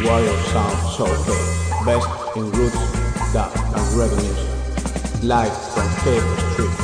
Warrior Sound Showcase, best in roots, dub, and reggae music, live from Cable Street.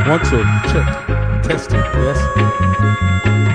1, 2, check. Testing, yes.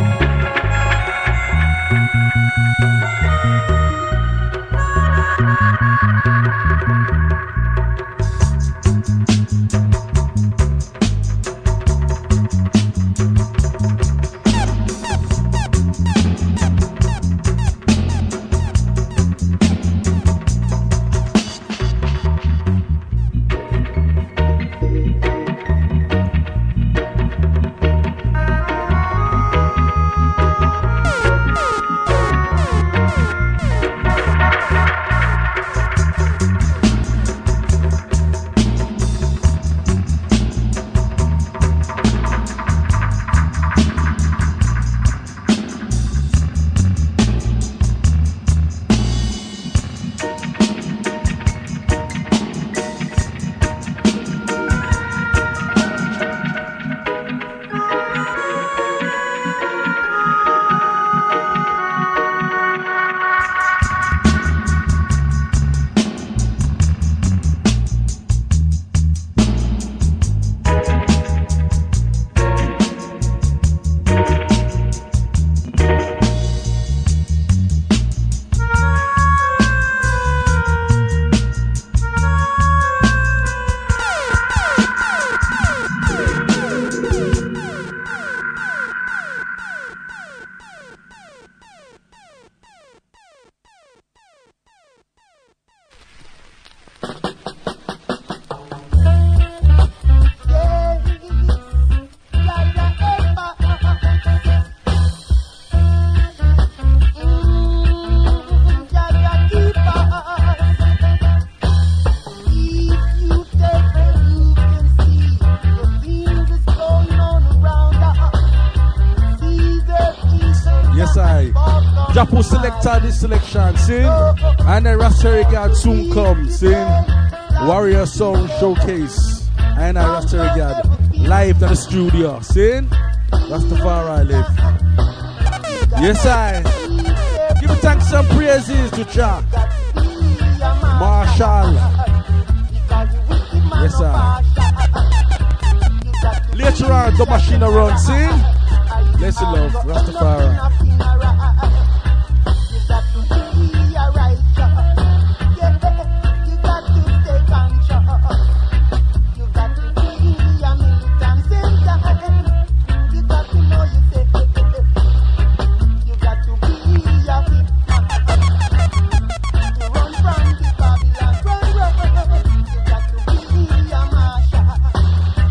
Japo selector this selection, see? And then Rastafari God soon come, see? Warrior Sound Showcase. And I Rastafari God live to the studio, see? Rastafari live. Yes, I. Give thanks and praises to Jah Marshall. Yes, I. Later on, the machine around, see? Bless you, love, Rastafari.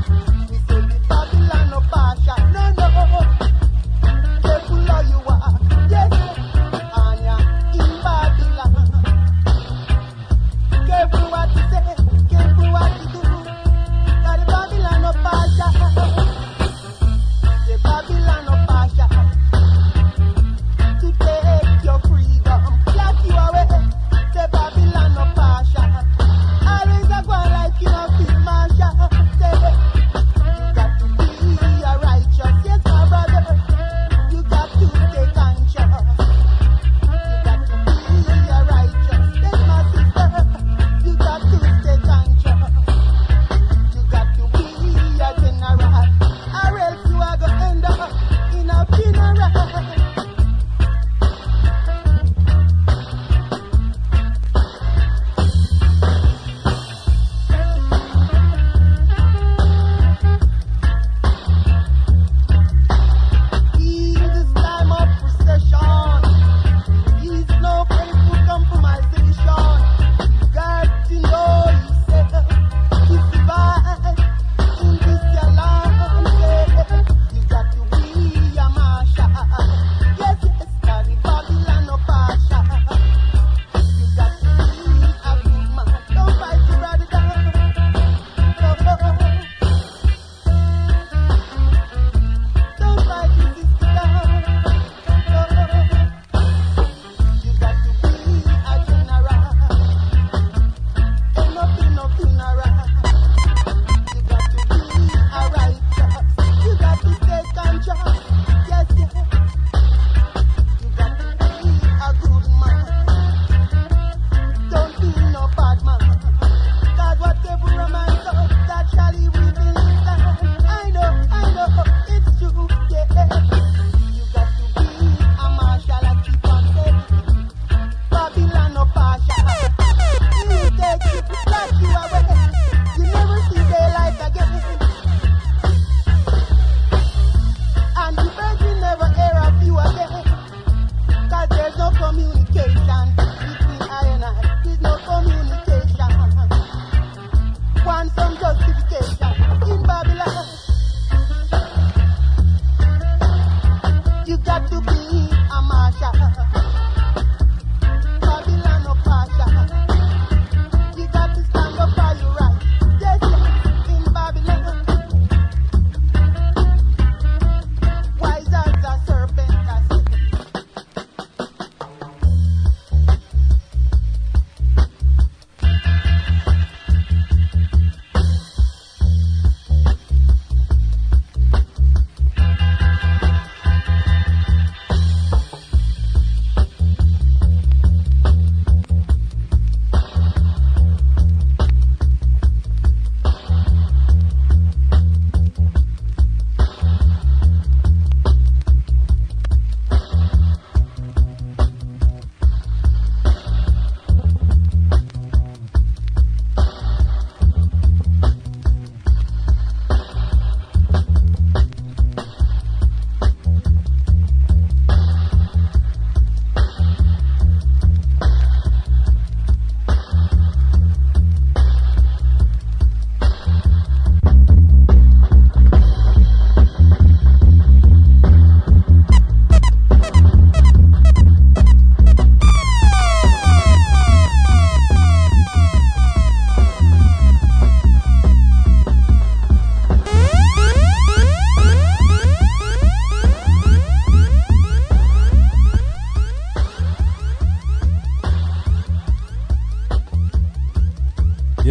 You are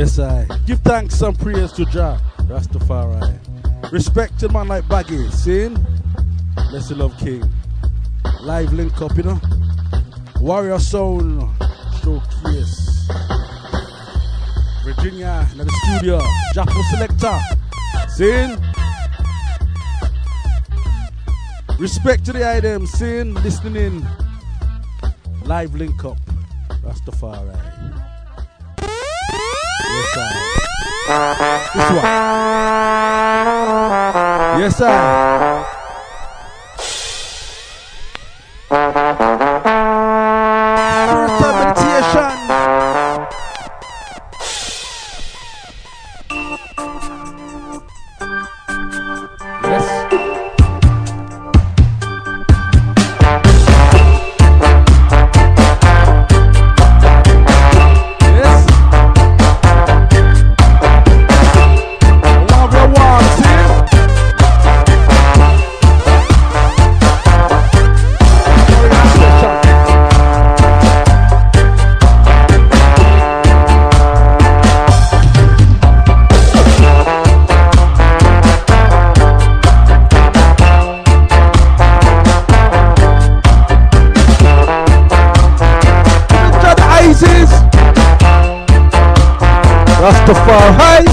Yes, I give thanks and praise to Jah Rastafari. Respect to man like Baggy, seeing? Bless the Love King. Live link up, you know. Warrior Sound Showcase. Virginia in the studio. Japo Selector. Seeing? Respect to the item, seeing? Listening in. Live link up. Rastafari. Yes, sir. This one. Yes, sir. Spiritual meditation. Yes. Rastafari.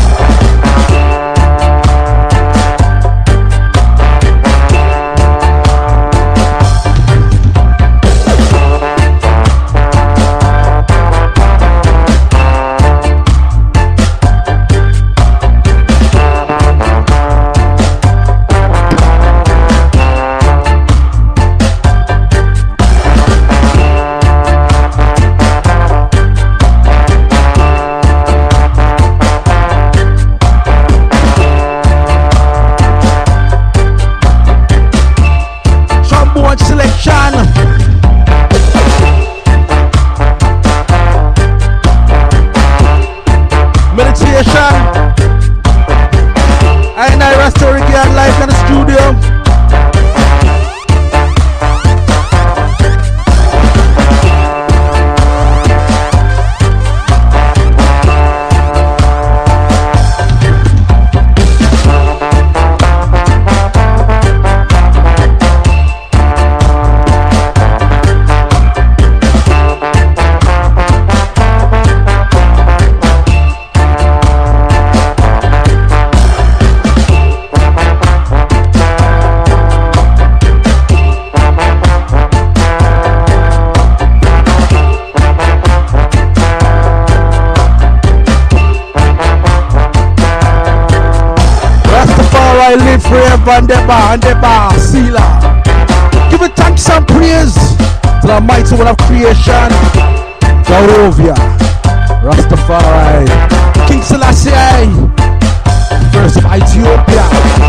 I live forever and ever, Sealer. Give it thanks and praise to the mighty one of creation, Jehovah, Rastafari, King Selassie, first of Ethiopia.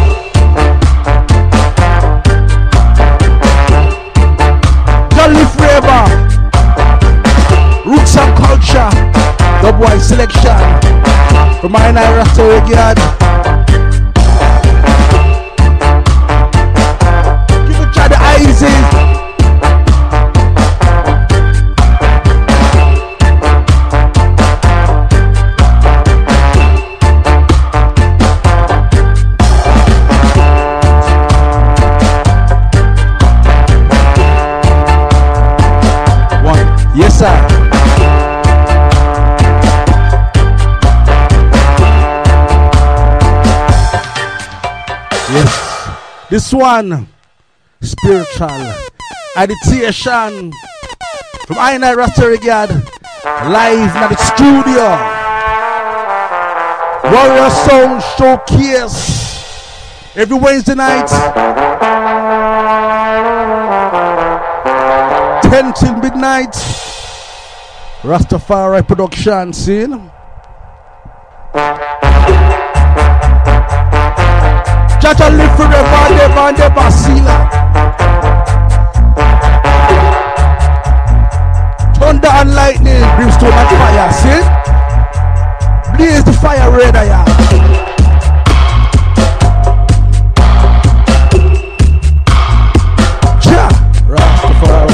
God live forever. Roots and culture, Dubwise selection, from my Rastafari God. Easy. One. Yes, sir. Yes. This one. Spiritual meditation from I Rastafari God, live in the studio. Warrior Sound Showcase every Wednesday night, 10 till midnight. Rastafari production scene. Jaja live forever, never, Sealer. Thunder and lightning, brimstone and fire, see? Blaze the fire red, yeah. Jah Rastafari.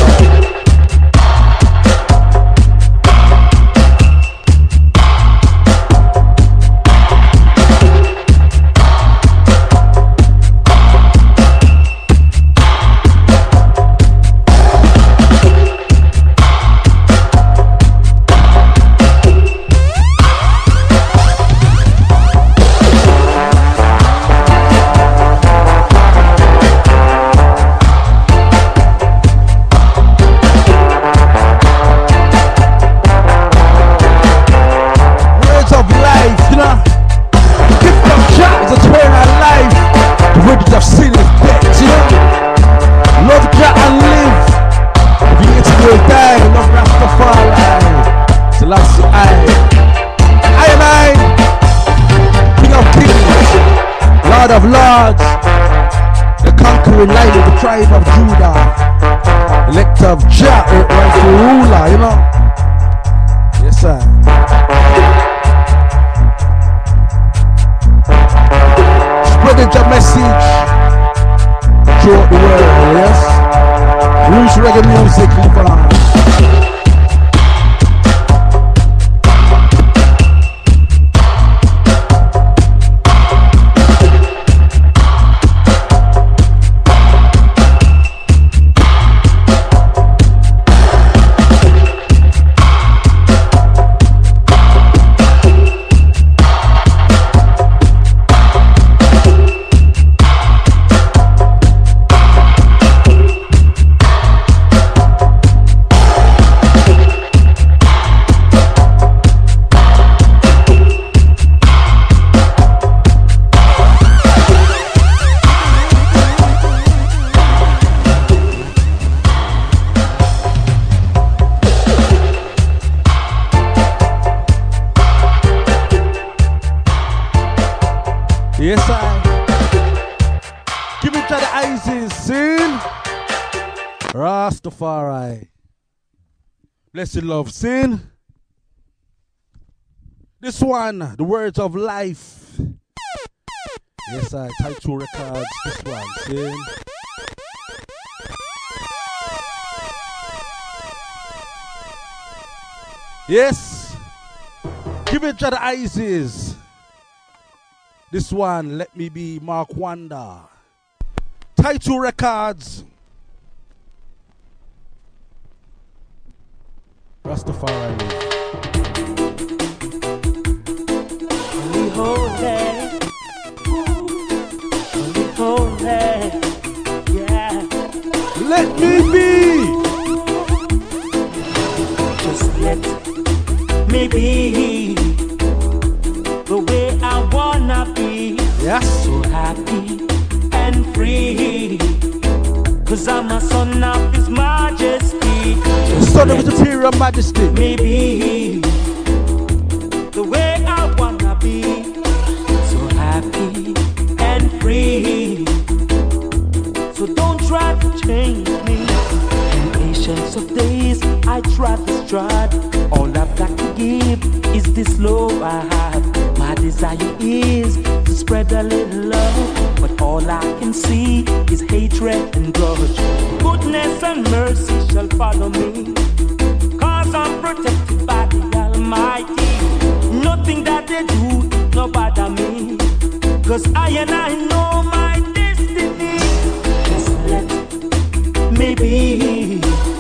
Lord of Lords, the conquering lion of the tribe of Judah, elector of Jah, rightful ruler, you know. Yes, sir. Spreading your message throughout the world, yes. Roots reggae music, live on. Yes, I. Give it to the Isis, sin. Rastafari. Blessed love, sin. This one, the words of life. Yes, I. Title Records, this one, sin. Yes. Give it to the Isis. This one, Let Me Be, Mark Wanda. Title Records. Rastafari. Only holy, only holy, yeah. Let me be. Just let me be the way I wanna be. Yes. So happy and free, 'cause I'm a son of His Majesty. The son of His Imperial Majesty. Maybe the way I wanna be. So happy and free. So don't try to change me. In patience of days I try to stride. All I've got to give is this love I have. My desire is to spread a little love, but all I can see is hatred and grudge. Goodness and mercy shall follow me, 'cause I'm protected by the Almighty. Nothing that they do no bother me, 'cause I know my destiny. Just let me be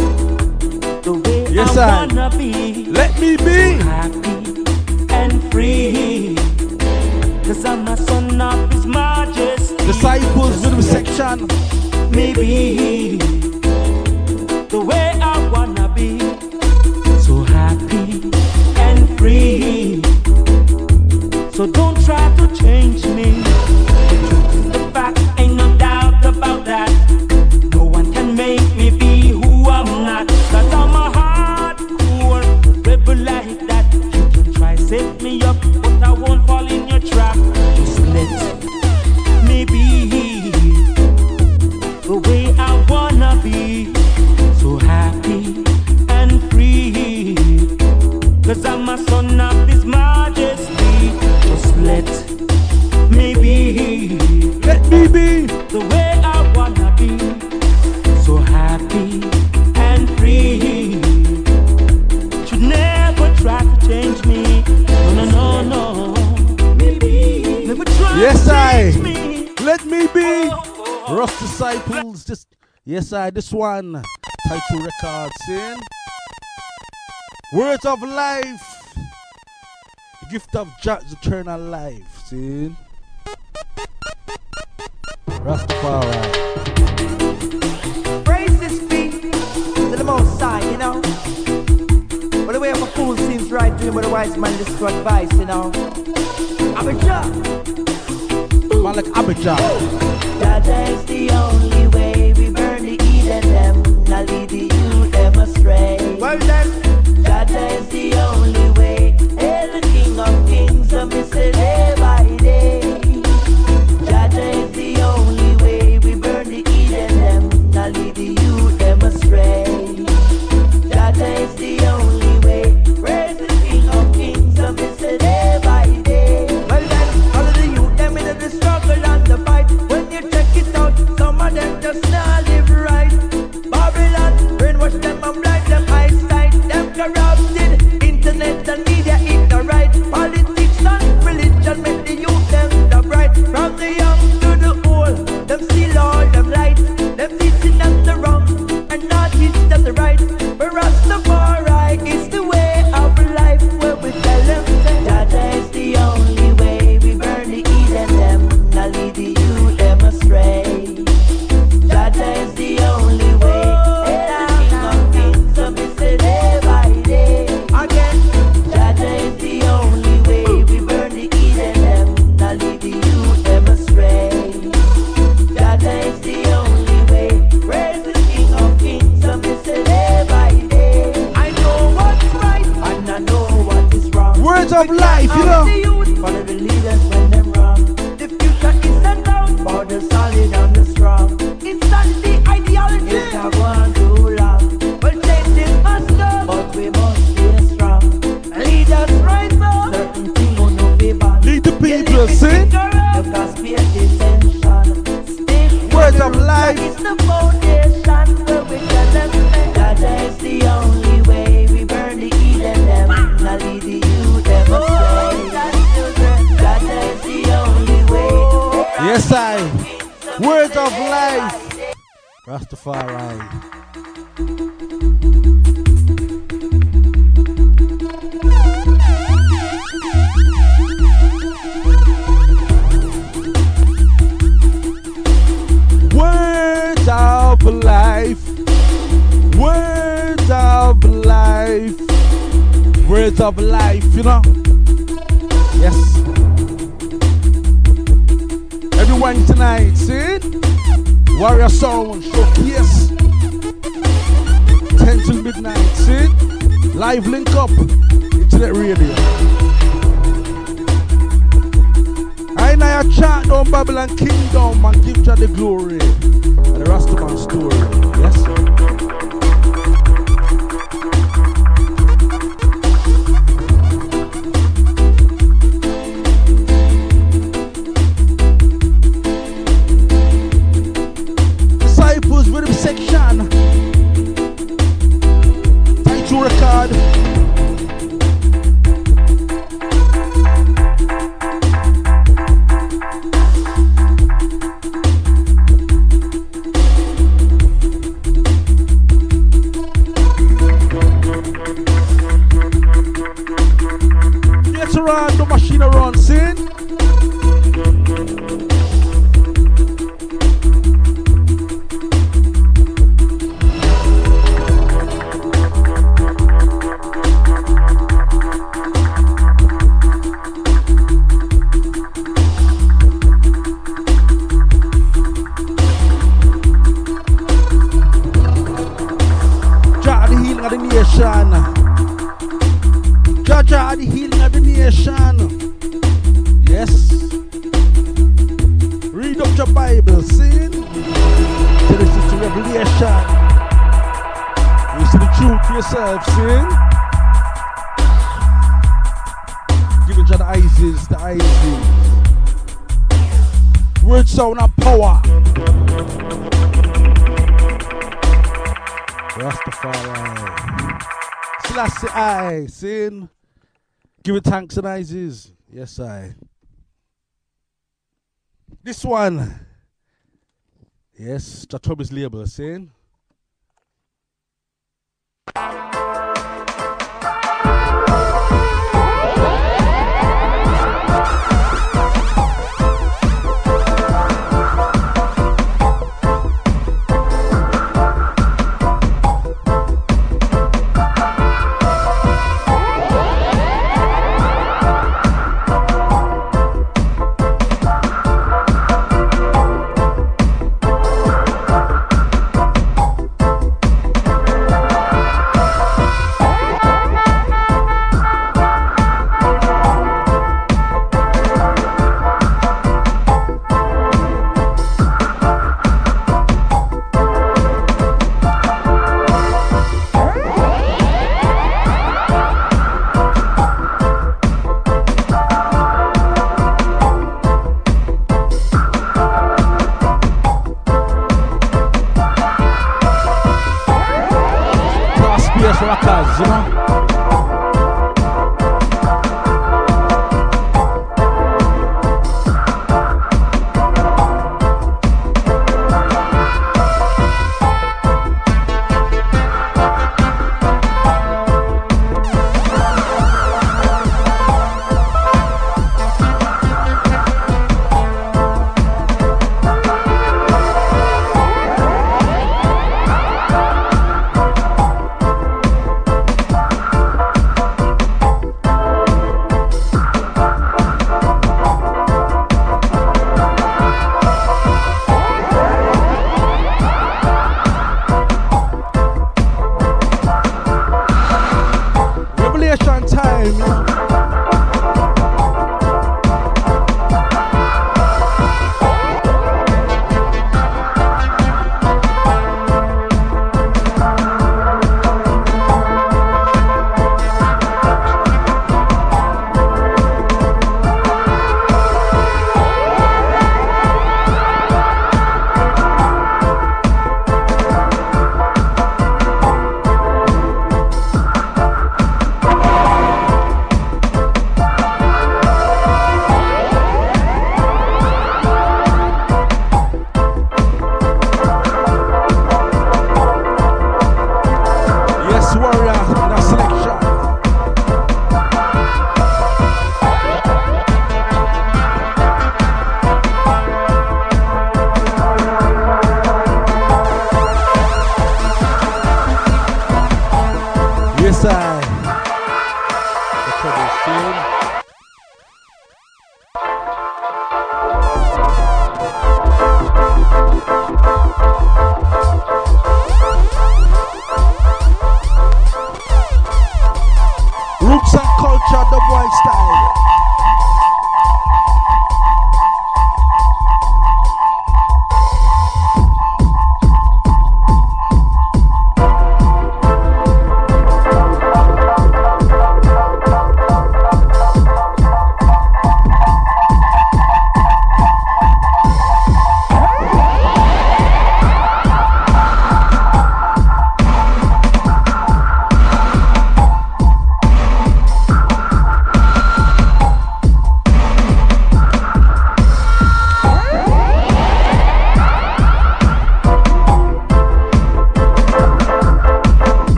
the way Yes, I I. wanna be. Let me be. Happy and free, 'cause I'm a son of His Majesty. Disciples, rhythm section. Maybe the way I wanna be. So happy and free. So don't try to change me. The truth is the fact, ain't no doubt about that. No one can make me be who I'm not, 'cause I'm a hardcore rebel like that. You can try set me up, but I won't fall in your trap. Just let me be the way I wanna be. So happy and free, 'cause I'm a son of His Majesty. Just let me be. Let me be. The way I wanna be. So happy and free. Should never try to change me. No, no, no, no. Maybe never try Yes, to I. change me. Let me be. Oh, oh, oh. Rough Disciples. Just yes, I. This one. Title Records, sin. Words of life. The gift of Jah's eternal life, sin. Rastafari. Praises be to the Most High, you know. But the way of a fool seems right to him, but a wise man listens to advice, you know. Abijah. Man like Abijah. Jaja is the only way we burn the Eden them, not lead the youth them astray. Well then, Jaja is the only way. Hail the King of Kings, so me say day by day. Jaja just not live right. Babylon, brainwash them and blind them eyesight. Them corrupted, internet and media ignorant. Politics and religion make the youth them the bright. From the young to the old, them steal all them light. Them teaching them the wrong and not teach them the right. But Rastafari is the way of life, where we tell them that is the only way. We burn the Eden them, now lead the youth them astray. That is the only way. And I'm King of Kings, so we say day by day. Again, that is the only way. We burn the Eden them, now lead the youth them astray. That is the only way. Praise the King of Kings, so we say day by day. I know what's right, and I know what is wrong. Words of life, you know. Follow the leaders when them wrong. The future is set down for the solid and the strong. It's not the ideology. It's not going too long. But change is must come, but we must stay strong. Lead us right now. Certain things will not be bad. Lead the people, see? Because fear detention. Words of life. It's the foundation where we tell them that is the only way. We burn the Eden them, now lead the youth them astray. That is the only way. Yes, I. Words of life. Rastafari. Words of life. Words of life. Words of life, you know. Yes. Everyone tonight, see? Warrior Sound Showcase. 10 till midnight, see? Live link up. Internet radio. I now chant down Babylon Kingdom and give Jah the glory. And the Rastaman story. Yes? Disciples Rhythm Section. Title record. Get around the machine around, see? Jah the healing of the nation. Yes. Read up your Bible, see? Genesis to Revelation. You see the truth for yourself, see? Giving Jah the eyes. Word, sound, and power. Rastafari. Selassie I, sin. Give it thanks and eyes. Yes, I. This one. Yes, Jatobi's label, sin.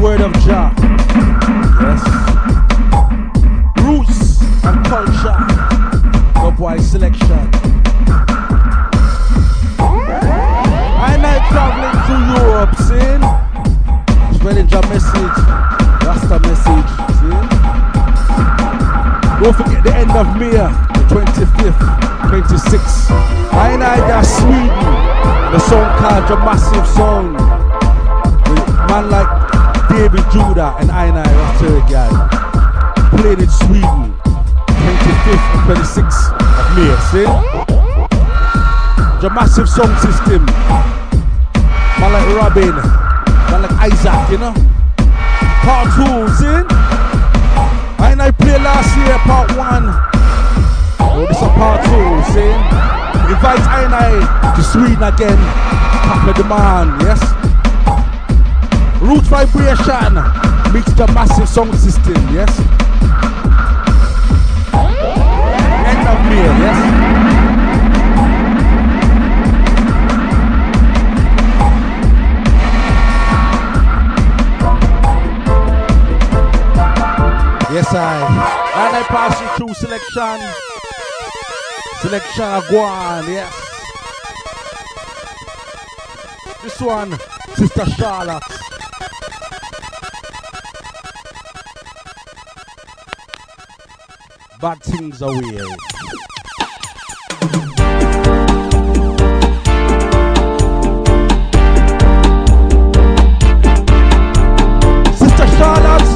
word of Jah. Yes. Roots and culture. Dubwise selection. I'm traveling to Europe, see? Spreading Jah message. Rasta message, see? Don't forget the end of May, the 25th, 26th. I got Sweden. The song called The Massive Song. With man like David Judah and I Rasterigad playing in Sweden. 25th and 26th of May, see? The Massive Song System. Man like Robin, man like Isaac, you know? Part 2, see? I played last year, part 1. Oh, this is part 2, see? Invite I to Sweden again. Top of the man, yes? Root Vibration meets the Massive Sound System, yes? End of May, yes? Yes, and I pass you through selection. Selection Aguan, yes. This one, Sister Charlotte. Bad things are weird. Sister Charlotte.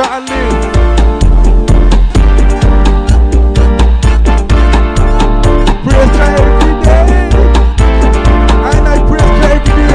Jah and live. Praise Jah every day. And I praise Jah every day.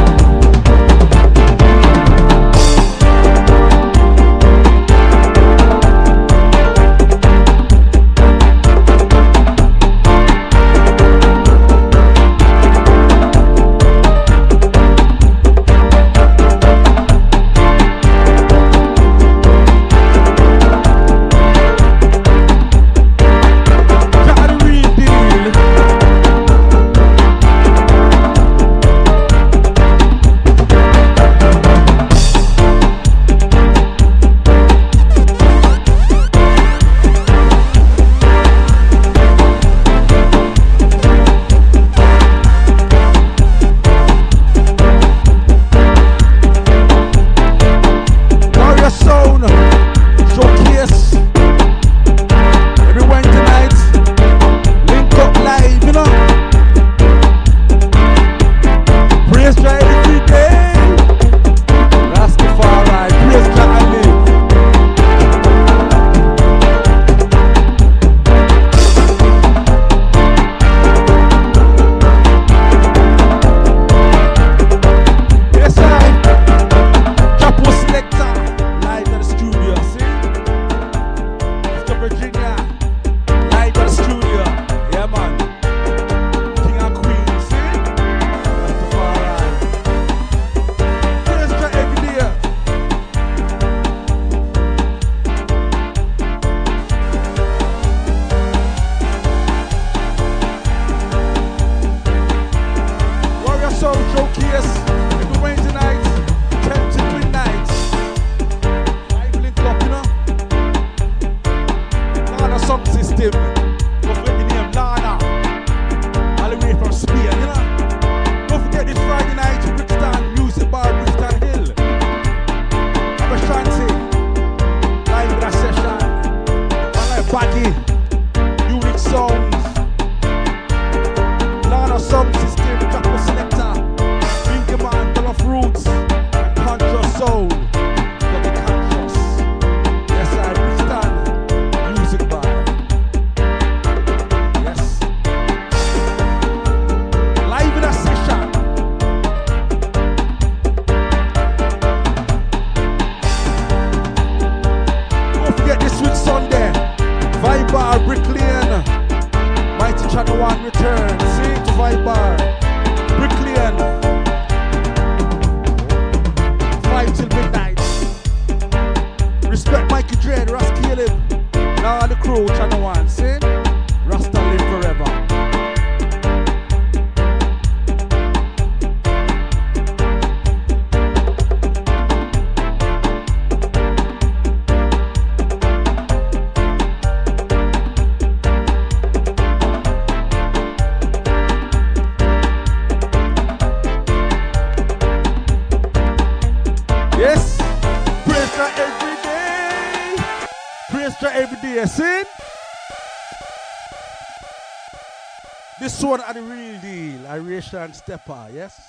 This one are the real deal. Iration and Stepper, yes?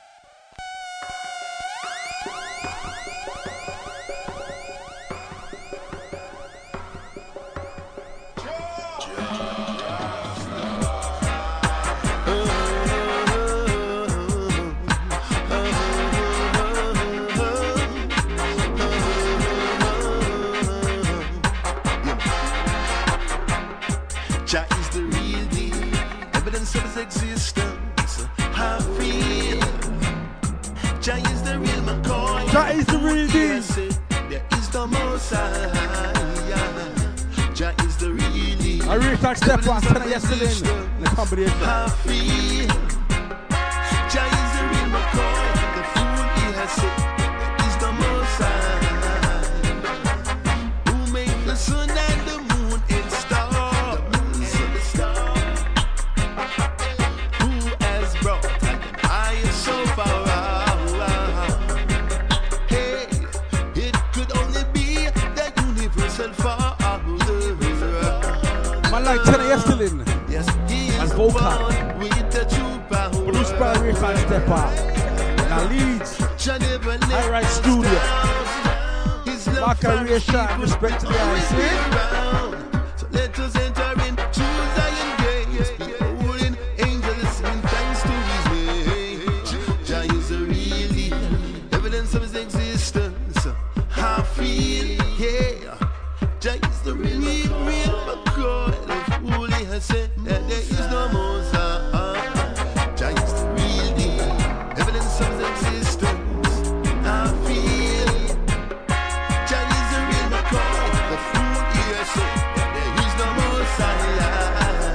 Step past and yesterday in the combination. Jah is the real McCoy. The fool he has said is the most high. Who made the sun and the moon and stars? Who has brought an eye so far out? Hey, it could only be the universal Father. Like Tenor Yestelin and Vocal produced by Rayfan Stepper. Now Leeds High Rise Studio. Macarena shot, respect to the eyes, so let us enter in true Zion gates. Beholding angels sing thanks to his name. Jah is the real deal, evidence of his existence. I feel, yeah. Jah is the real McCoy. The fool he has said that there is no more. Jah is the real deal, evidence of his existence. I feel. Jah is the real McCoy. The fool he has said that there is no more silence.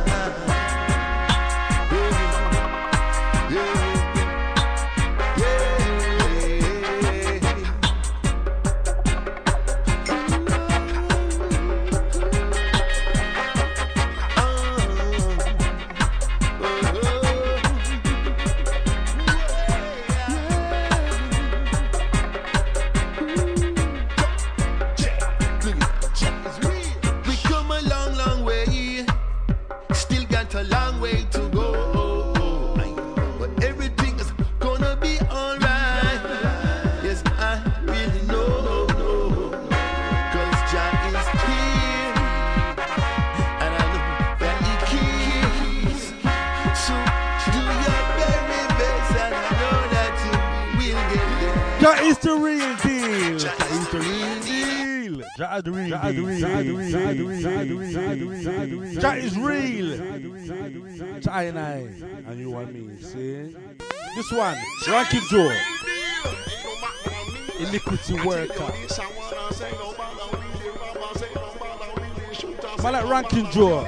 Jah is the real deal. Jah is the real deal. Jah the real deal. Jah is real. Jah and I, and you and me. See? This one, Ranking Joe. Iniquity worker. Man like Ranking Joe.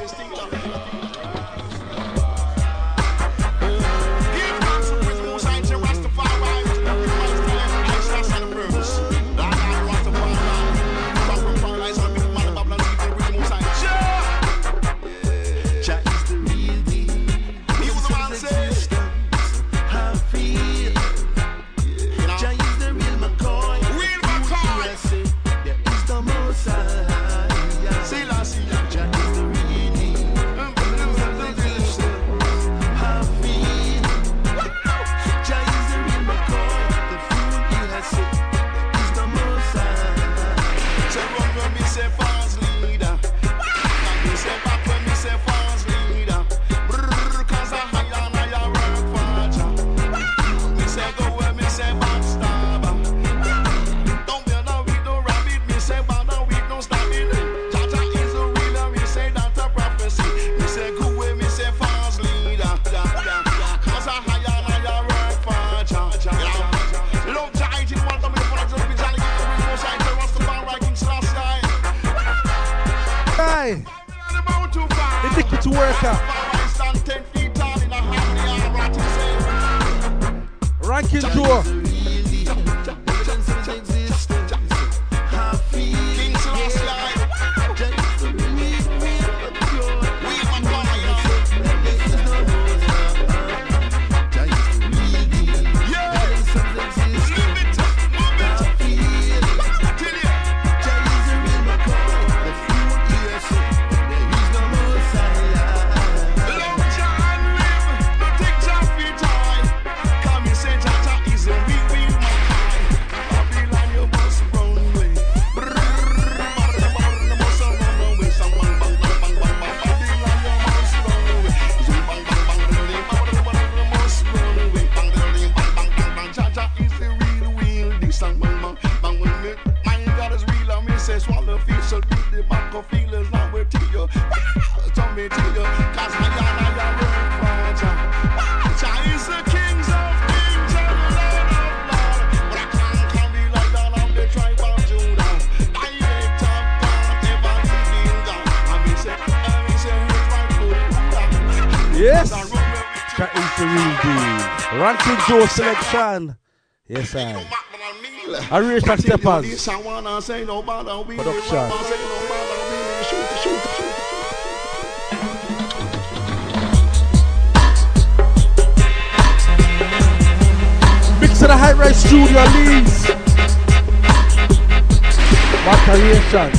Iniquity worker. Ranking Joe. Yes, that is the real deal. Ranking Joe selection. Yes, I reach back steppers. Production. Mix to the High Rise Studio Leeds. Macarena.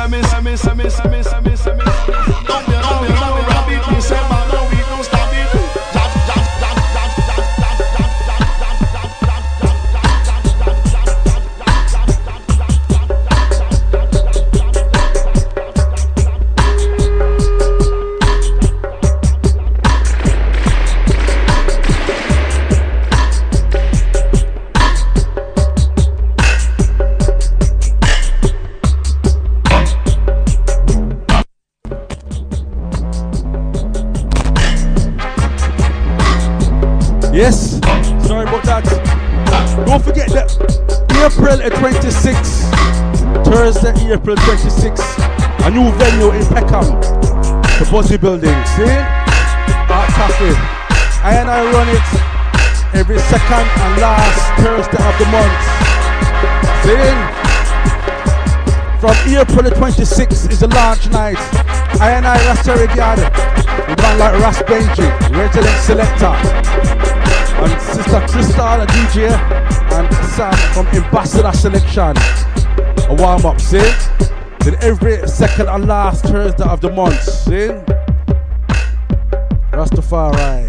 Yes, sorry about that. Don't forget that April 26th, Thursday, April 26th, a new venue in Peckham, the Buzzy Building. See? Art Cafe. I run it every second and last Thursday of the month. See? From April 26th is the launch night. I Rasta Reggae, the man like Ras Benji, resident selector. And Sister Crystal, a DJ, and Sam from Ambassador Selection. A warm up, see? Then every second and last Thursday of the month, see? Rastafari.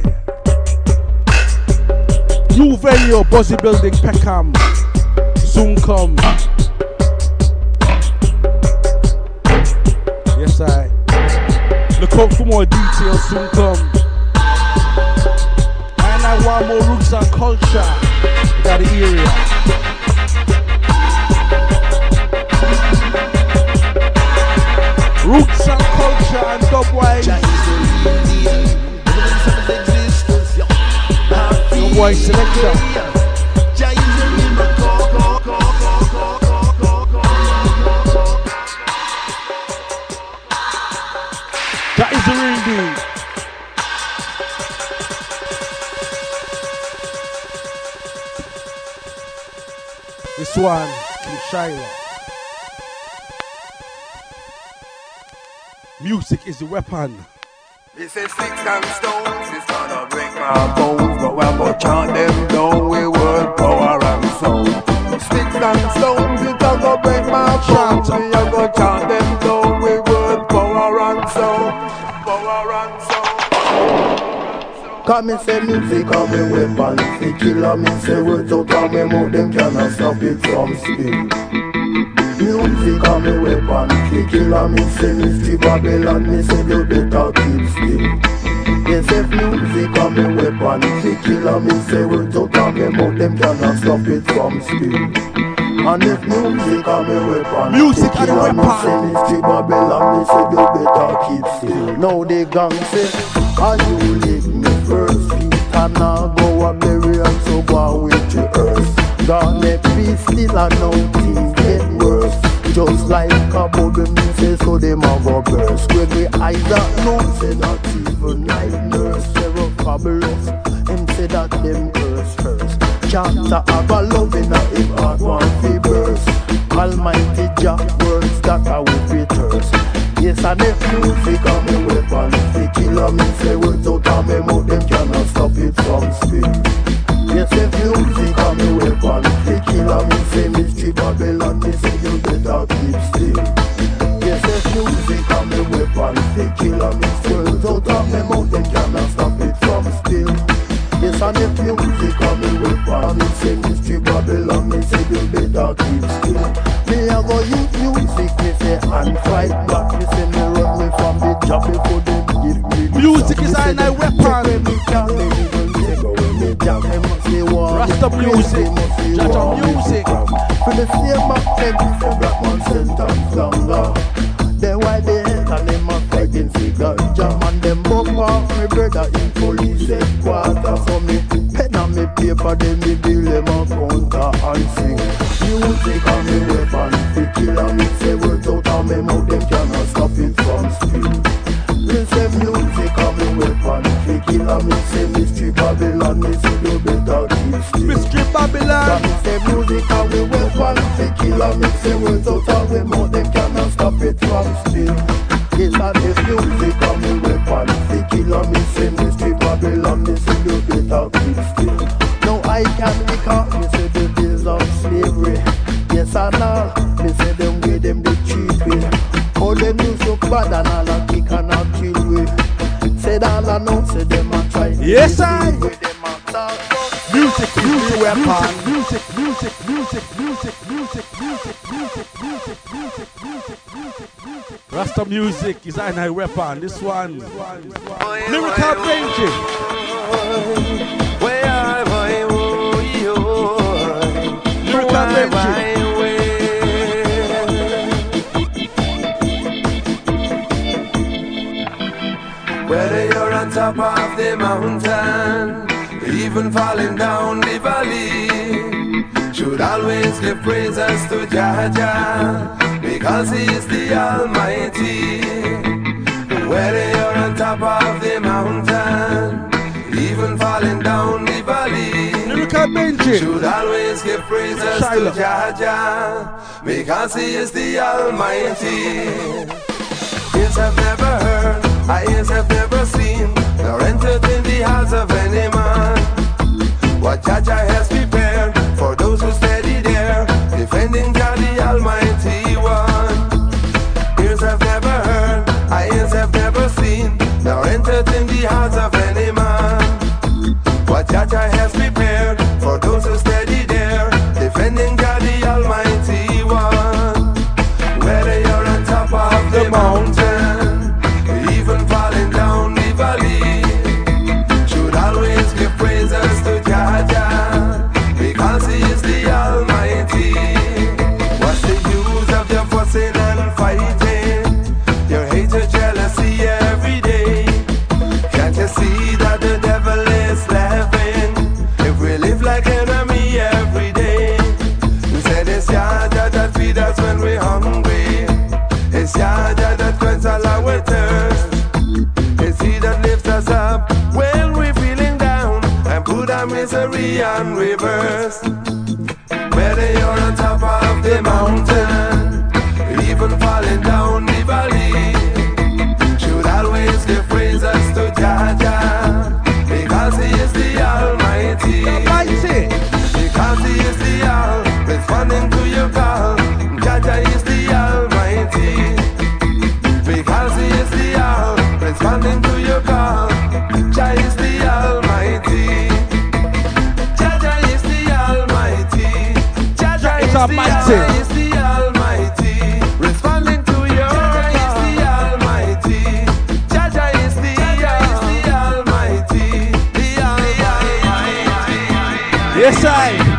New venue, Buzzy Building, Peckham. Soon come. Yes, I. Look out for more details, soon come. I want more roots and culture in the area. Roots and culture and dubwise. Dubwise selection. That is the real deal. This one, King Shiloh. Music is the weapon. This is sticks and stones, it's gonna break my bones, but we're gonna chant them down with word, power and sound. Sticks and stones, it's gonna break my bones, we are gonna chant them down with word, power and sound. Power and sound. Come me say music and me weapon, fi killer me say words out of me mouth, them cannot stop it from spill. Music and me weapon, fi killer me say mystery Babylon, me say you better keep still. Yes, if music and me weapon, fi killer me say words out of me mouth, them cannot stop it from spill. And if music and me weapon, music and weapon, me say mystery Babylon, me say you better keep still. Now the gang say, are you lick me first? Peter now go a bury and so go with the earth. God let be still and now things get worse. Just like a bubble me say so them a go burst. When the eyes that know say that even night nurse. Zero fabulous, him say that them curse first. Chapter have a love in a him heart one fi burst. Almighty Jah words that I will be thirst. Yes, and if music and me weapon, fi killer me say words out of me mouth, them cannot stop it from spill. Yes, if music and me weapon, fi killer me say mystery Babylon, me say you better keep still. Yes, if music and me weapon, fi killer me say words out of me mouth, them cannot stop it from spill. Yes, and if music and me weapon, me say mystery Babylon, me say you better keep still. Me a go use music, me say and fight back. Me say me run me from the job before them give me the music is a weapon. Me can't even take away me jam. They must say war. Rasta music, Jaja music. For the same of them, for black man sentence longer. They why they hate and them a fighting figure jam. And them bump off me brother in police headquarters. So me pen and me paper, then me bill them a counter and sing. Music and me weapon, fi killer me say words out of me mouth, them cannot stop it from spill. Me say music and me weapon, fi killer me say mystery Babylon, me say you better keep still. Mystery Babylon. Me say music and me weapon, fi killer me say words out of me mouth, them cannot stop it from spill. Yes, and if music and me weapon, fi killer me say mystery Babylon, me say you better keep still. Now I can recall, me say the days of slavery. Yes and all, me say them way them the cheat way. bad and all a kick and a kill we. Said all I know, say them a try. Yes, I. With them a talk, Music, music, weapon. music, music, music, music, music, music, music, music, music, music, music, music. Rasta music is a weapon. This one. Lyrical Benji. Lyrical Benji. Whether you're on top of the mountain, even falling down the valley, should always give praises to Jah Jah, because He is the Almighty. Whether you're on top of the mountain, even falling down the valley, Lyrical Benji. should always give praises to Jah Jah, because He is the Almighty. Ears have never heard, eyes have never seen, nor entered in the hearts of any man what Jah Jah has prepared for those who steady there, defending God the Almighty One. Ears have never heard, eyes have never seen, nor entered in the hearts of any man what Jah Jah has prepared for those who steady there, defending God the Almighty One. Whether you're on top of the mountain, even falling down the valley, should always give praises to Jah Jah, because He is the Almighty. What's the use of your fussing and fighting, your hate or jealousy every day? Can't you see that the devil is laughing if we live like enemy every day? You said it's Jah Jah that feed us when we're hungry, it's Jah Jah that quench all our thirst, it's He that lifts us up when we're feeling down and put our misery on reverse. Whether you're on top of the mountain, even falling down the valley, should always give praises to Jah Jah, because He is the Almighty. Because He is the All, responding to your call. Jah Jah is the Almighty. Because He is the All, responding to your call. Jah is the Almighty. Jah Jah is the Almighty. Jah Jah is the Almighty. Responding to your call. Jah Jah is the Almighty. Jah Jah is the Almighty. The Almighty. Yes, I.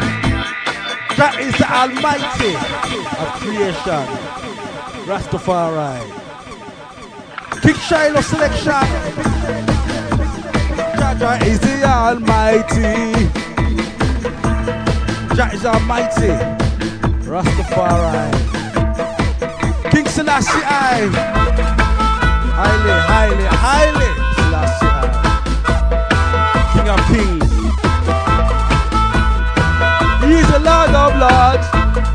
That is the Almighty of creation. Rastafari. King Shiloh selection. Jah Jah is the Almighty. Jah is Almighty. Rastafari. King Selassie I. Highly, highly, highly Selassie I. King of Kings. He is the Lord of Lords,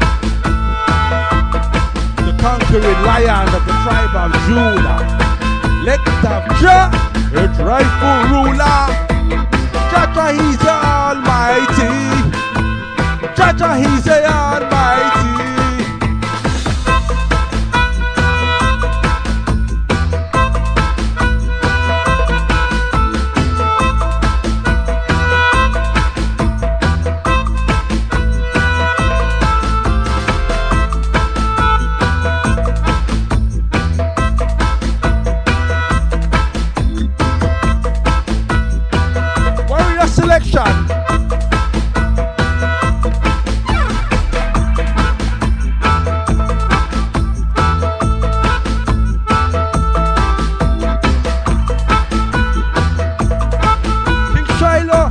the conquering lion of the tribe of Judah. Let of Jah, its rightful ruler. Jah Jah, He's the Almighty. Jah Jah, He's the Almighty. Selection. King Shiloh.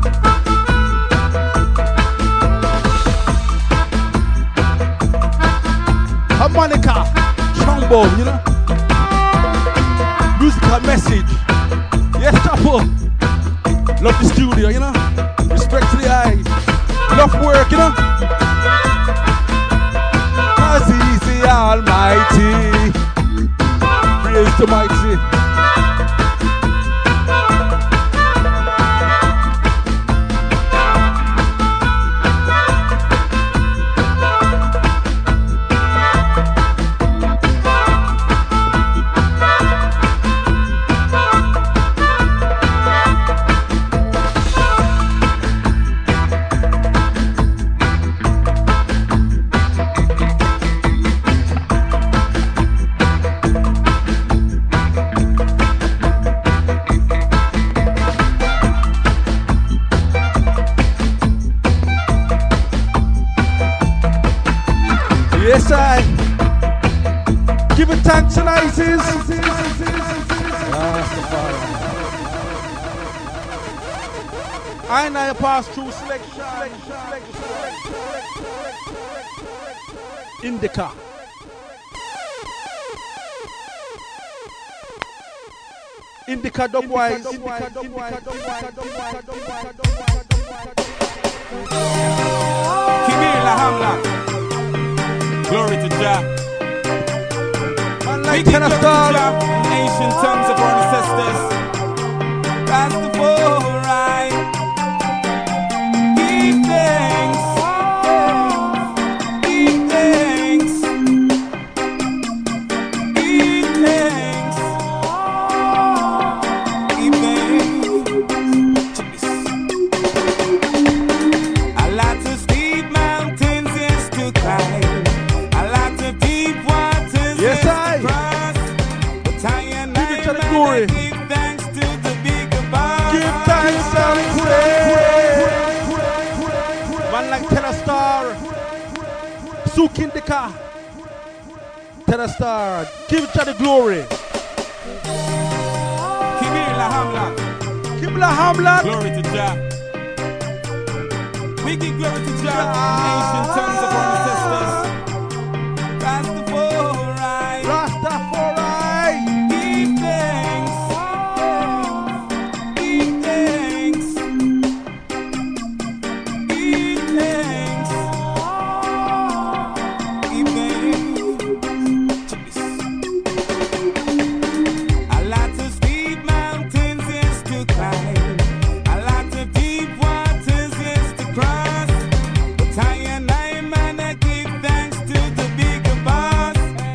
Harmonica, trombone, you know. Musical message. Yes, Chapo. Love the studio, you know. Respect to the eyes. Love work, you know. Cause He's the Almighty. Praise the Mighty. I. Give it thanks and ices. I pass through selection. Indica. Indica dubwise. Kimila Hamla. Glory to Jah. We give glory to Jah. Ancient tongues of our ancestors. Rastafari. Give thanks. Give thanks. Give thanks. Give thanks. A lot of steep mountains is to climb. A lot of deep waters Yes, is I. to cross. But I and Give it to the glory. give thanks to the bigger boss. Give thanks and praise. Man like Telestar. Souk Indica. Telestar. Give it to the glory. Kimila Hamla. Kibla Hamlet. Glory to Jah. We give glory to Jah. Ancient tongues of our ancestors. Rastafari. Rastafari. Give thanks. Give thanks. Give thanks. Give thanks. A lot of steep mountains is to climb. A lot of deep waters is to cross. But I and I, man, I give thanks to the bigger boss.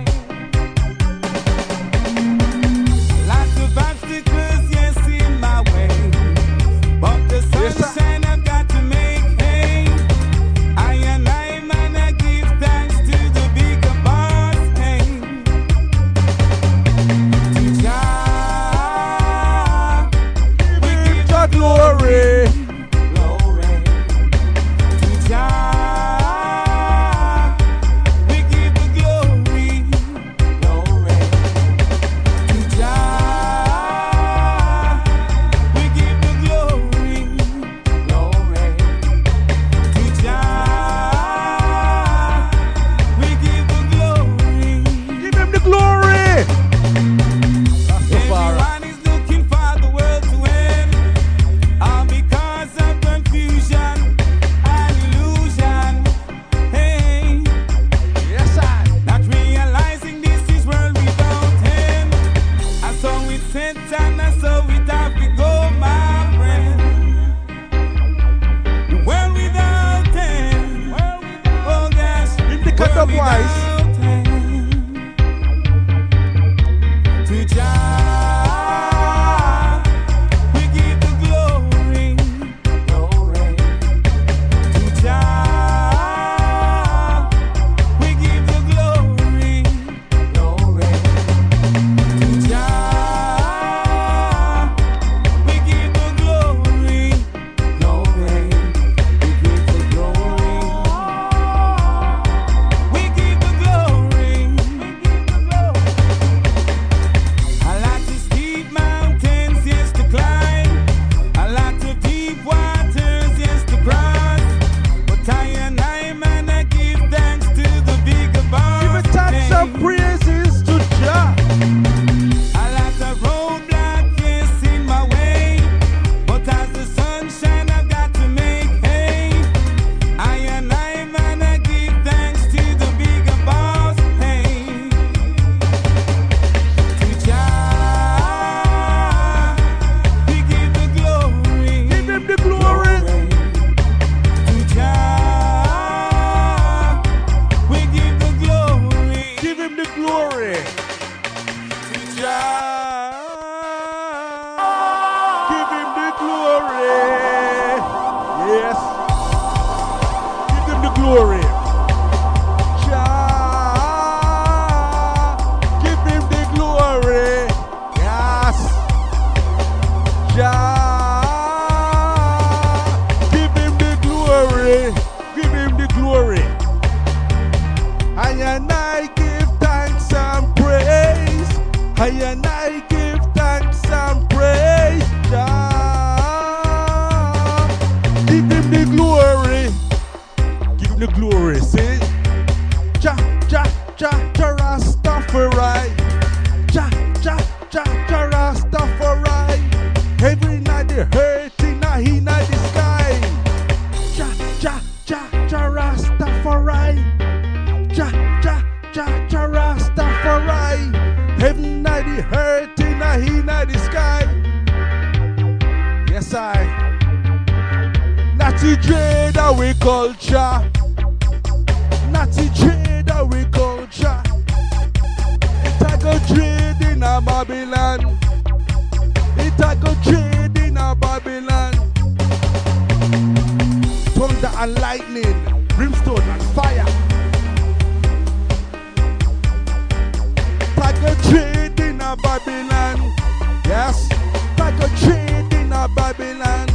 Lots of obstacles, yes, in my way. But the sunshine I've got to make hay. I and I, man, I give thanks to the bigger boss. Hey. To Jah, we give The glory. glory. To Jah, we give the glory. Glory. To Jah, we give the glory. Glory. To Jah, we give the glory. Give him the glory. Rastafari. Everyone is looking for the world to end, all because of confusion and illusion. Hey, Yes, I. not realizing this is world without end. And so it sits and so it have to go, my friend. The world without end. Oh gosh, Indica world dubwise. without end. To Jah, we give the glory, glory. To Jah, we give the glory, glory. To Jah, we give the glory, glory. We give the glory. We give the glory. A lot of steep mountains, yes, to climb. A lot of deep waters, yes, to cross. But I and I, man, I give thanks to the bigger boss. Give it thanks and praises to Jah. A lot of roadblocks, yes, in my way. But as the sunshine, I've got to make hay. I and I, man, I give thanks to the bigger boss. Hey. To Jah, we give the glory. Give him the glory. To Jah, we give the glory. Give him the glory. To Jah, Give him the glory. Yes. Give him the glory. Jah. Give him the glory. Yes. Jah. Give him the glory. Give him the glory. And and I give thanks and praise Jah. Give him the glory. Give him the glory, see? Jah, Jah, Jah, Jah Rastafari. Jah, Jah, Jah, Jah Rastafari. Every night they hurting, now he night the sky. Jah, Jah, Jah, Jah Rastafari. Jah, Jah, Jah, Jah Rastafari. Heaven night the hurting, now he night the sky. Yes, I. Natty dread we culture. Natty dread we culture. It a go dread in a Babylon. It a go dread in a Babylon. Thunder and lightning, brimstone and fire. It a go dread in a Babylon. Yes, it a go dread in a Babylon.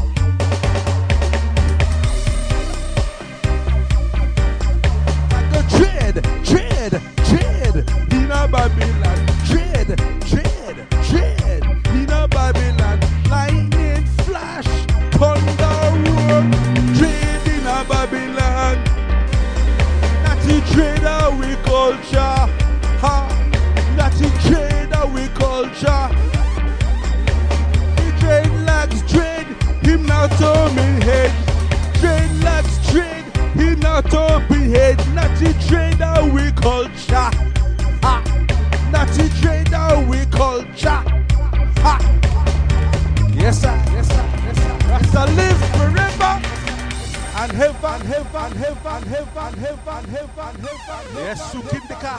Dread in a Babylon. Dread in a Babylon. Lightning flash, thunder roar. Dread in a Babylon. Natty dread we culture. Ha, natty dread we culture. The dreadlocks dread, him not on me head. Dreadlocks dread, him not on me head. Natty dread we culture. Ha, natty dread we culture. Ha, yes sir, yes sir, yes sir. Rasta live forever. And heaven, heaven, heaven, heaven, heaven, heaven, heaven. Yes, Sukindika.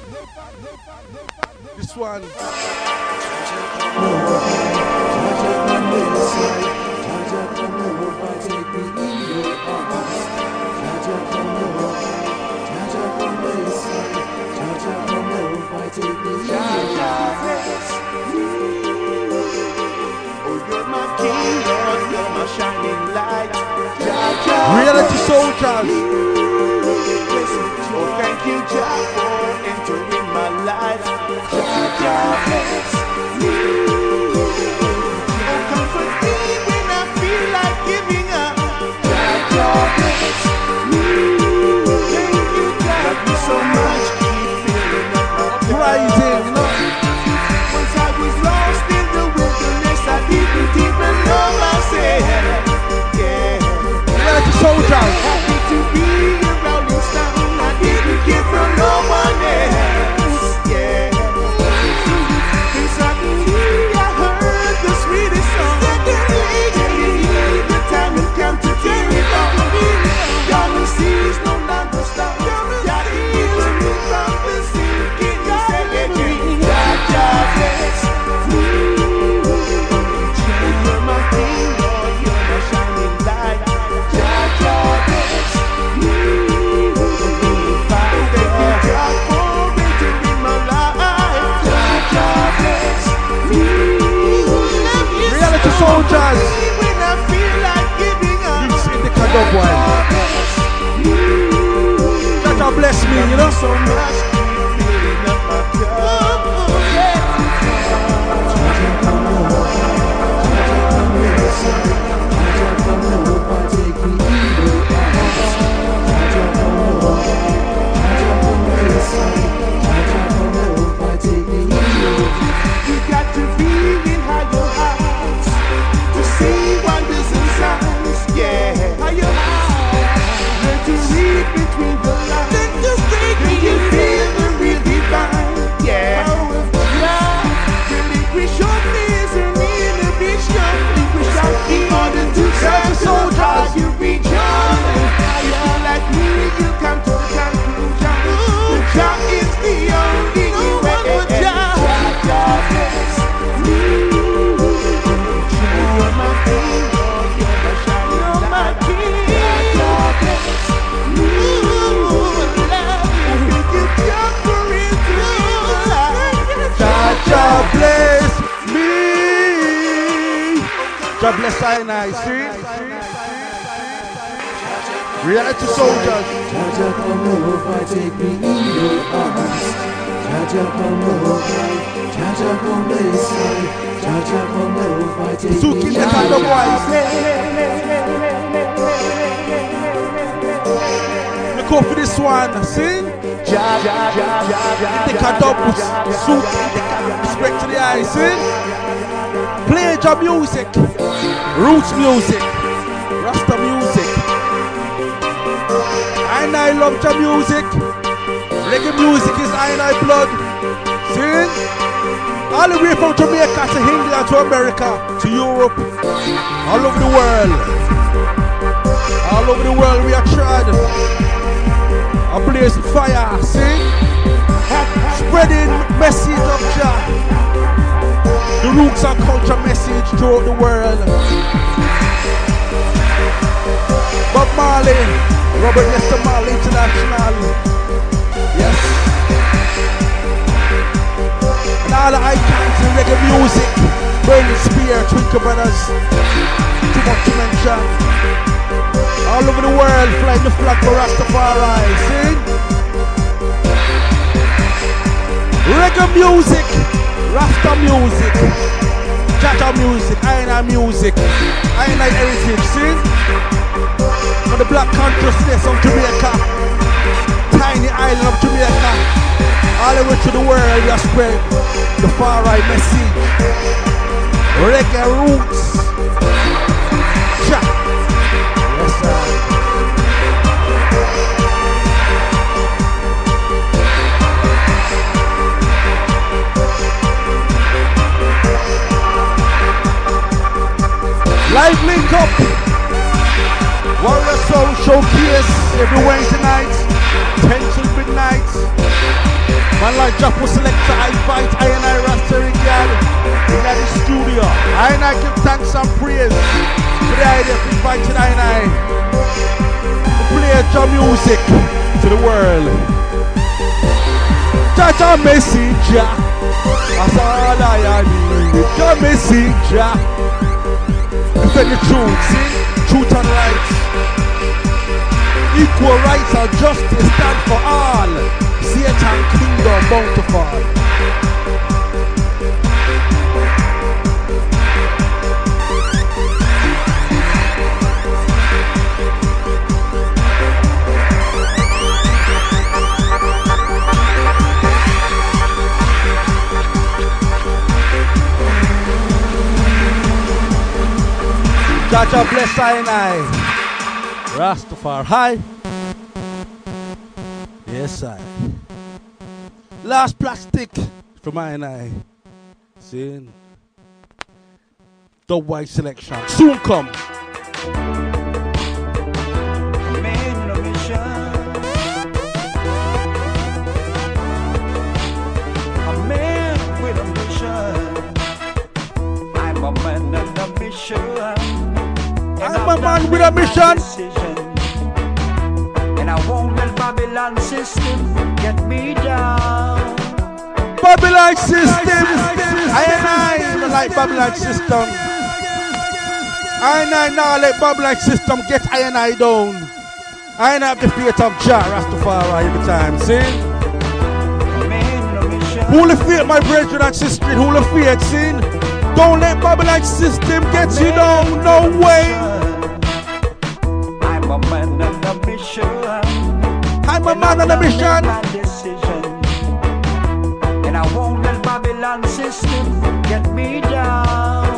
This one. Reality soldiers. Oh, thank you, Jah, for entering my life. Jah, bless me. Oh, comfort me when I feel like giving up. Jah, bless me. Thank you, Jah, love me so much, keep filling up my Uprising, you know. Once I was lost in the wilderness, I didn't even know myself. Yeah. Reality soldiers. Happy to be a rolling stone. I didn't get from no one else. Yeah. Then suddenly I heard the sweetest song. Suddenly the time has come to tear it all. Y'all the seas no longer stop. Y'all hear me from the sea. Can you say it again? Jah bless me. You're my king, Lord. You're my shining light. Jah bless me. Thank you, Jah, for entering my life. Jah bless me. Reality soldiers. When I feel like giving up. This in the Kadok one. Jah bless me, you know. So much, keep filling up my cup. You got to be in higher heights to see wonders and signs. Yeah, higher heights. Learn to read between the lines. Then you feel the real divine. Yeah, relinquish your fears and inhibition. Relinquish our key order to serve soldiers. You reach on. If you like me, you come to the conclusion. The job is the only way. Jah bless me. You're my king, Lord. You're my shining light. Jah bless me. Thank you, Jah, for entering my life. Jah bless me. Jah bless I and I, see? Reality soldiers. Jah come over, take me in your arms. Jah come over, Suki the kind of voice. Look out for this one, see? They can double Suki, respect to the eye, see? Play your music, roots music, Rasta music. And I love your music. Reggae music is I blood. See? All the way from Jamaica to England to America to Europe, all over the world. All over the world we are tried. A blaze fire, see? Spreading message of Jah. The roots and culture message throughout the world. Bob Marley, Robert Nesta Marley International. Yes. And all the icons in reggae music. Burning Spear, Twinkle Brothers. Too much to mention. All over the world, flying the flag for Rastafari. See? Reggae music, Rasta music, Jaja music, Aina music, Aina heritage, see? For the black consciousness of Jamaica, tiny island of Jamaica, all the way to the world we are spread the far right message. Reggae roots. Cha. Yes, sir. Live link up. Warrior Soul Showcase every Wednesday night, 10 till midnight. Man like Jaffa Selector, I invite I and I Rasta Reggae in the studio. I and I give thanks and praise for the idea of inviting I and I to play your music to the world. Jaja messenger, that's all I need. Your messenger. Defend the truth, see? Truth and rights. Equal rights and justice stand for all. Satan kingdom bound to fall. Jaja bless I and I. Rastafari. Yes, I. Last plastic from I and I. See? The white selection. Soon come. Man on a mission. A man with a mission. I'm a man on a mission. I'm a man with a mission. And I won't let Babylon system get me down. Babylon system. I don't like Babylon system. I now let Babylon system get I and I down. I have the faith of Jah Rastafari every time. See? Who the faith, my brethren and sisters? Who the faith? See? Don't let Babylon system get you down. No way. I'm a man on a mission. I'm a man on a mission. And I won't let Babylon system get me down.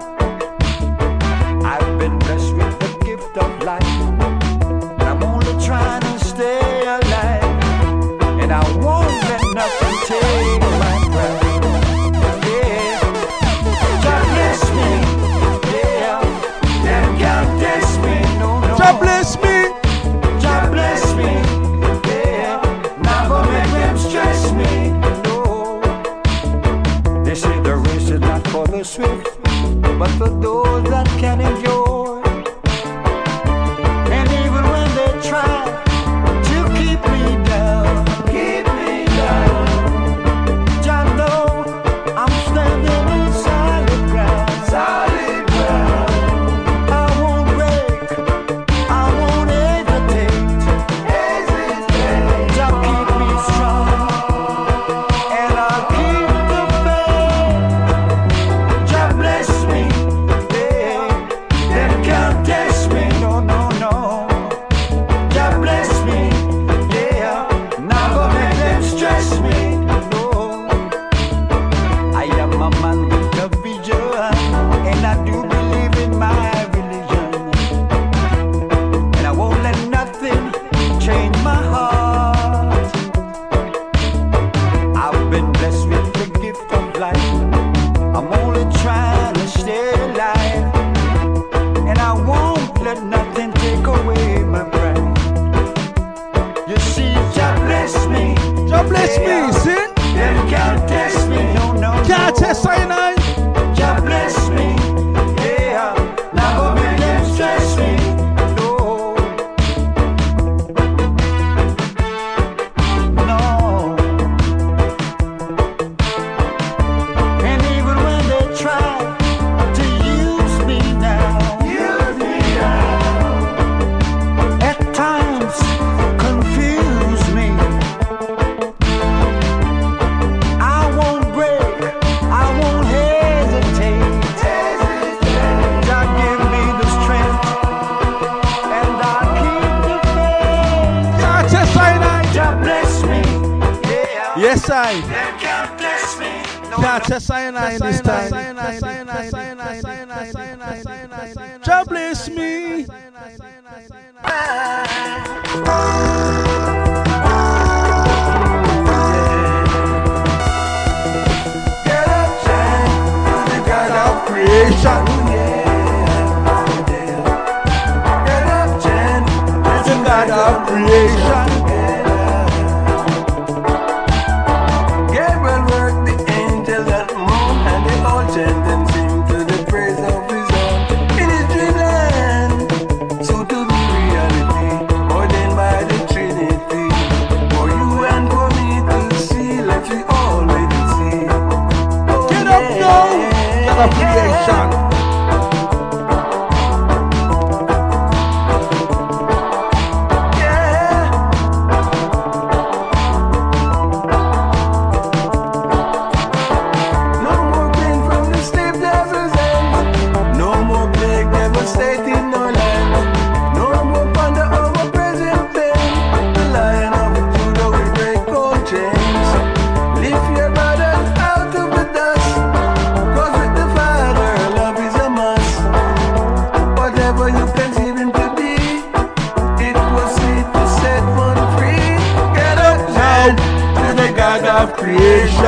I've been blessed with the gift of life. And I'm only trying to stay alive. And I won't let nothing take my pride. Yeah. God bless me. Yeah. Them can't test me. No, no. God bless me. God bless me. Yeah. Now go make them stress me. No. They say the race is not for the swift. I. Can't test I in this time. Jah bless me. Get up, Jan, the God of creation. Get up, Jan, the God of creation. Gabriel worked the angels at the moon, and they all chant and sing to the praise of his own. In his dreamland, so to be reality, ordained by the Trinity. For you and for me to see, let we all wait and see. Oh, Get up now, God of creation. Creation.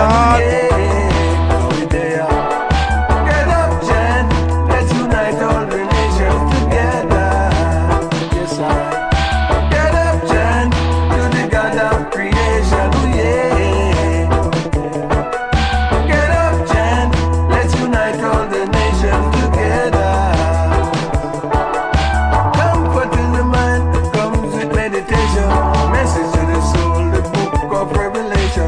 Get up, Jan, let's unite all the nations together. Yes, I. Get up, Jan, to the God of creation. Oh, yeah. Get up, Jan, let's unite all the nations together. Comfort in the mind comes with meditation. Message to the soul, the book of Revelation.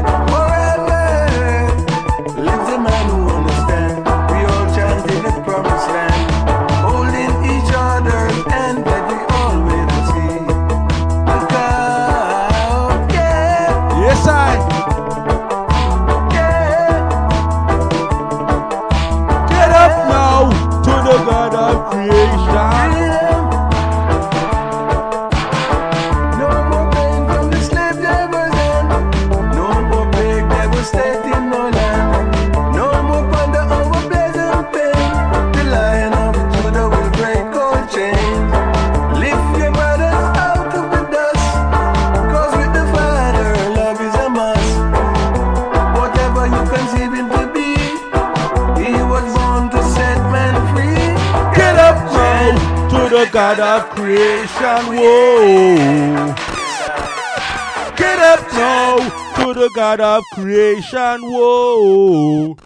God of creation, whoa. Get up now to the God of creation, whoa.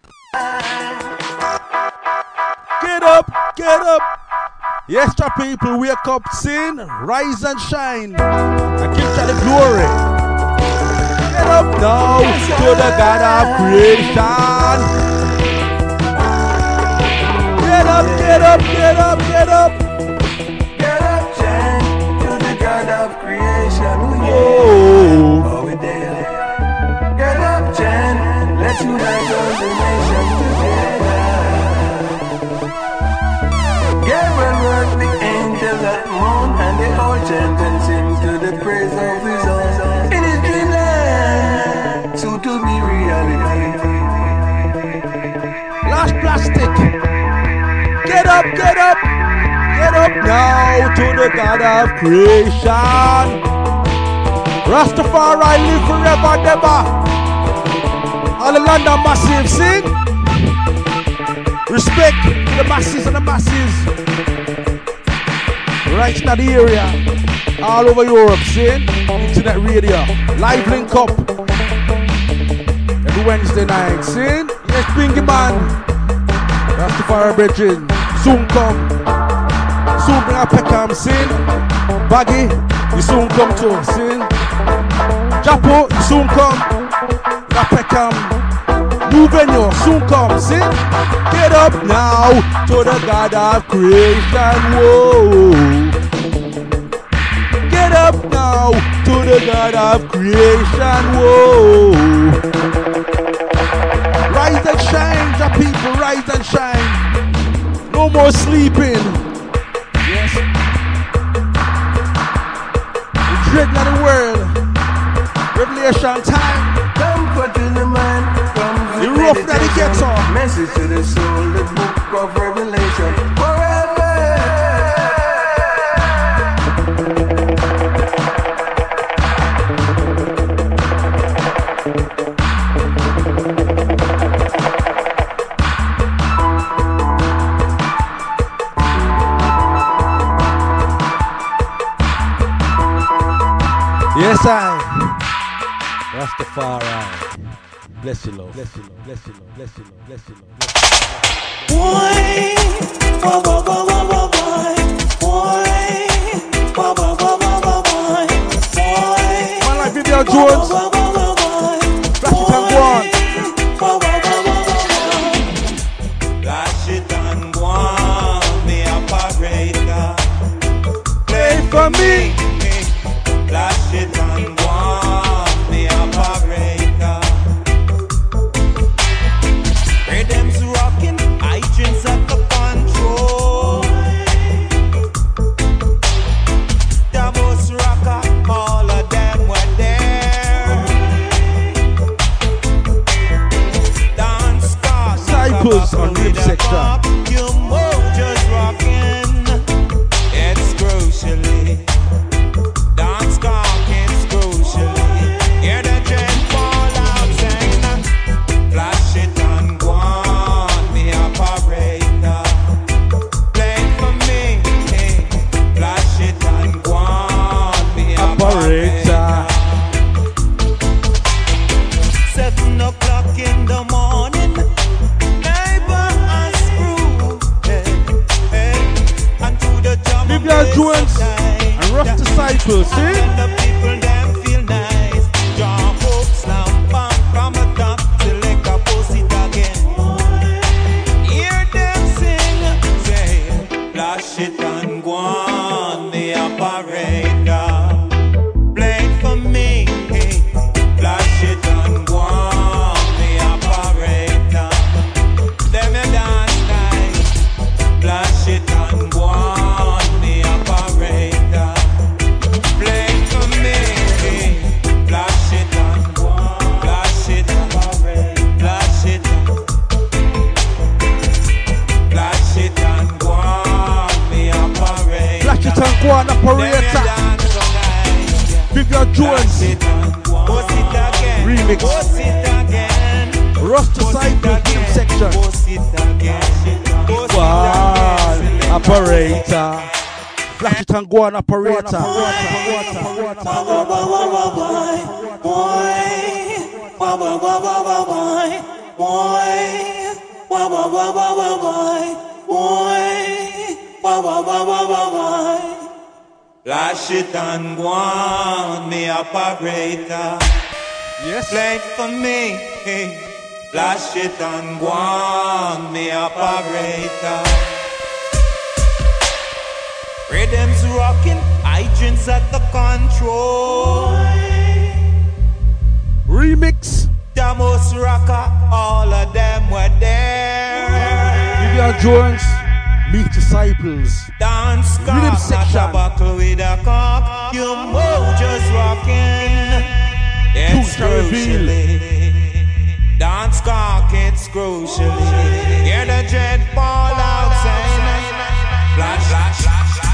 Get up, get up. Yes, your people, wake up, sin, rise and shine, and give God the glory. Get up now to the God of creation. Get up, get up, get up, get up. Oh, oh, we there. Get up, Jan, let's unite all the nations together. Gabriel worked the angels at the moon, and they all chant and sing to the praise of his own. In his dreamland, so to be reality. Last plastic. Get up, get up. Get up now to the God of creation. Rastafari live forever and ever. All the London massive, sing. Respect to the masses and the masses. Right in the area. All over Europe, sing. Internet radio. Live link up. Every Wednesday night, sing. Yes, Bingy Man. Rastafari brethren. Soon come. Soon bring a Peckham, sing. Baggy, you soon come too, sing. Japo, you soon come. A Peckham. New venue, soon come, sing. Get up now to the God of creation, whoa. Get up now to the God of creation, whoa. Rise and shine, the people, rise and shine. No more sleeping. Yes. The dread of the world. Revelation time. Comfort enough in the ghetto. Message to the soul, the book of Revelation. Forever. Yes, I. Rastafari. Bless you, Lord. Bless you, Lord. Bless you, Lord. Bless you, Lord. Bless you, Lord. Boy, boy, boy, boy, boy, boy, boy, boy, boy, boy, Man like Vivian Jones. Flash it and go on. Flash it and go on, me operator. Play for me. Flash it and go on, me operator. Rhythms rocking, iTunes at the control. Davos rocker, all of them were there. Dance card, Cyprus on Rip Section. you move just rocking. It's crucially. Dance cock, it's crucially. Hear the gen fall out saying, flash it and go on, me operator. Play for me, flash it and go on, me operator. 7 o'clock in the morning, neighbor and screw, and to the drum Vivian Jones and Rough Disciples, see? and the people them feel nice. Jump up, slam, bam, from the top, select a post it again. Hear them sing, say, flash it and go on, the operator. Play it for me, flash it and go on, the operator. Them a dance nice, flash it and go on, the operator. Play it for me, flash it and go on, flash it and flash it, flash it and go on, the operator. Flash it and go on, operator. Vivian Jones. Remix. Rough Disciples, Rip Section. Wow, operator. Flash it and go on, operator. Flash it and go on, me operator. Yes. Play it for me, flash it and go on, me operator. Rhythms rocking, iTunes at the control. Remix. Damos rocker, all of them were there. Vivian Jones, Meet Disciples. Dance Rhythm cock, not section. a buckle with a cock. You move just rocking. It's Truth shall reveal. crucially. Dance cock, it's crucially. Hear the jet fall out saying, flash, flash,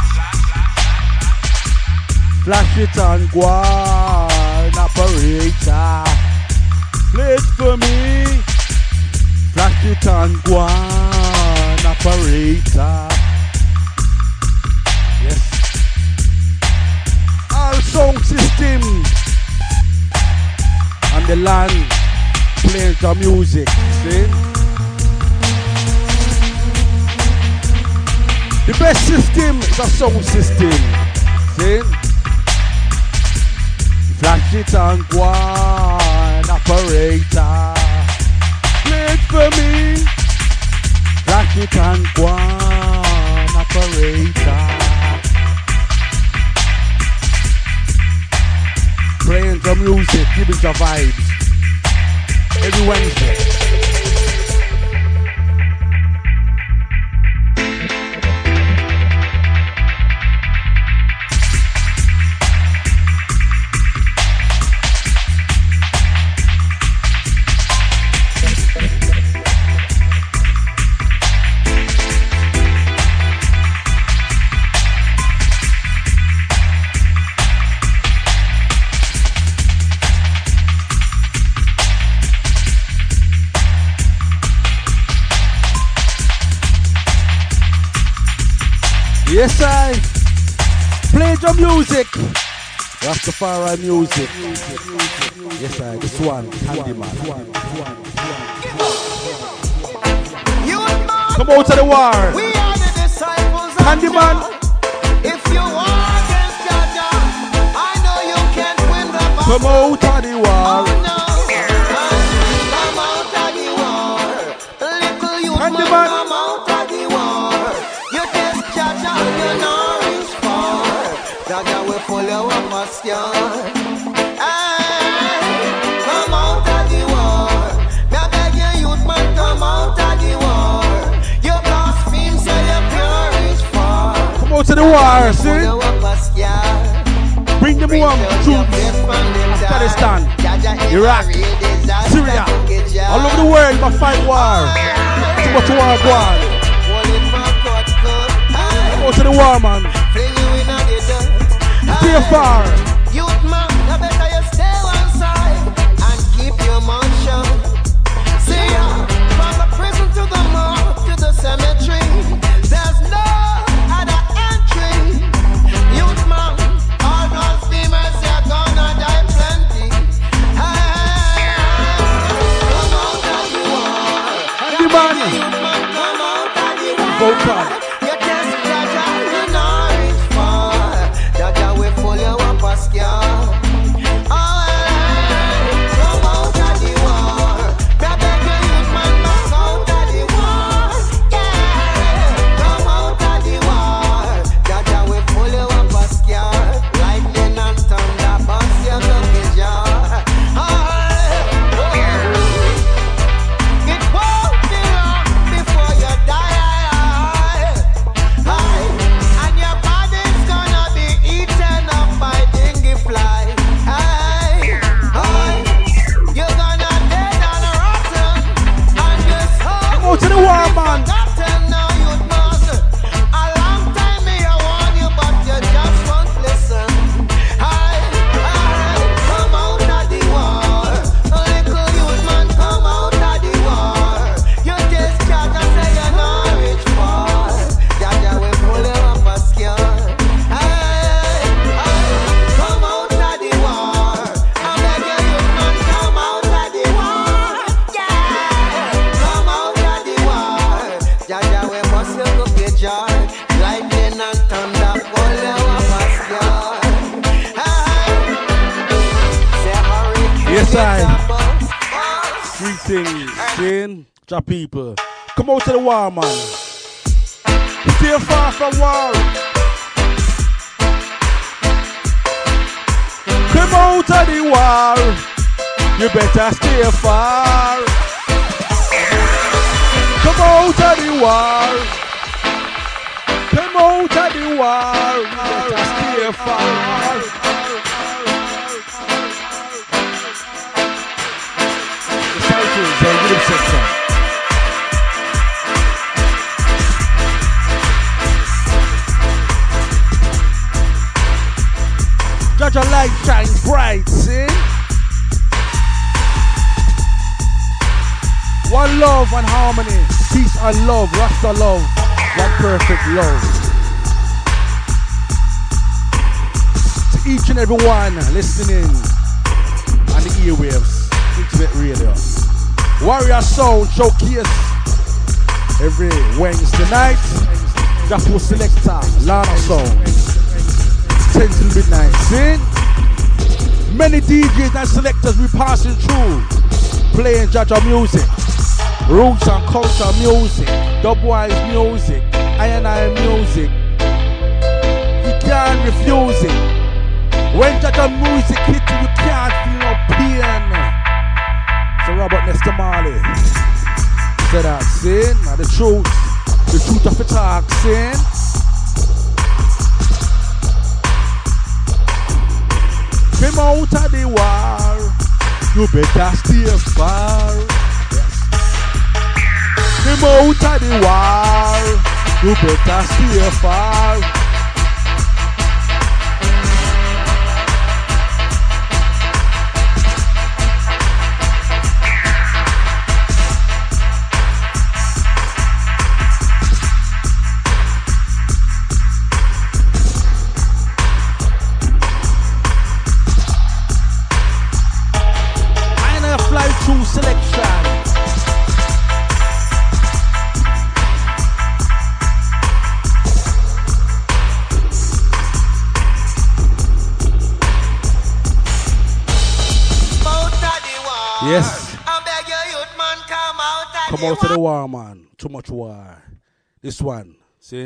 Flash it and go on, operator. Play it for me. Flash it and go on, operator. Yes. All sound system on the land playing the music. See? The best system is a sound system. See? Flash it and go on, operator. Play it for me. Flash it and go on, operator. Playing the music, giving the vibes. Every Wednesday. Yes, I play your music. Rastafari music. Yes, I. This one, Handyman. Come out to the war. We are the disciples of Handyman. If you war against Jaja, I know you can't win the battle. Come out to the war. Oh no. Come out of the war. Little youth man, Handyman. come out of the war. You test Jaja, you know reach far. Jaja will follow up a star. Come out of the war. Me beg you, youth man, come out of the war. You blaspheme, so you can't reach far. Come out to the war, see? Follow up a star. Bring them home to Afghanistan, Iraq, Syria, all over the world, but fight war. Too much war going on. Go to the war, man. Stay far. Youth man, you better you stay one side and keep your mouth shut. See ya, from the prison to the mall to the cemetery, there's no other entry. Youth man, all blasphemers, you're gonna die plenty. Hey, come out of the war. Handyman. Youth man, come out of the war. Vocal. You test Jaja, you know reach far. Jaja will follow up a scar. Oh, come out of the war. Me beg you, youth man, back out of the war. Yeah, come out of the war. Jaja will follow up a scar. Lightning and thunder, bust your lucky jar. It won't be long before you die. And your body's gonna be eaten up by dingy fly. You're gonna dead and rotten. And your soul Go to the war, man. forgotten now, youth man. A long time me I warn you, but you just won't listen. Come out of the war. Little youth man, come out of the war. You just Jaja say you're not rich far. Jaja will pull you up a scar. Come out of the war. I beg you, youth man, come out of the war. Yeah, come out of the war. Jaja will bust you up your jar. Lightning and thunder pull you up a scar. Say hurricane Yes, I. is about. Three things, seeing your people. Come out to the war, man. Stay far from war. Come out of the war. You better stay far. Come out of the war. Come out of the war. You better stay far. Disciples and group section. Got your light shine bright, see? One love and harmony, peace and love, Rasta love, one perfect love. To each and every one listening on the earwaves, Internet Radio. Warrior Sound Showcase every Wednesday night. Japo Selector, Lana Sound. 10 till midnight, see? Many DJs and selectors we passing through, playing Jaja music, roots and culture music, dubwise music, I&I music. You can't refuse it. When Jaja music hit you, you can't feel no pain. So Robert Nesta Marley said that, see? Now the truth of the talk, see? Come out of the war, you better stay far. Yes. Come out of the war, you better stay far. selection. Yes. Come out of the war, man. Too much war. This one, see?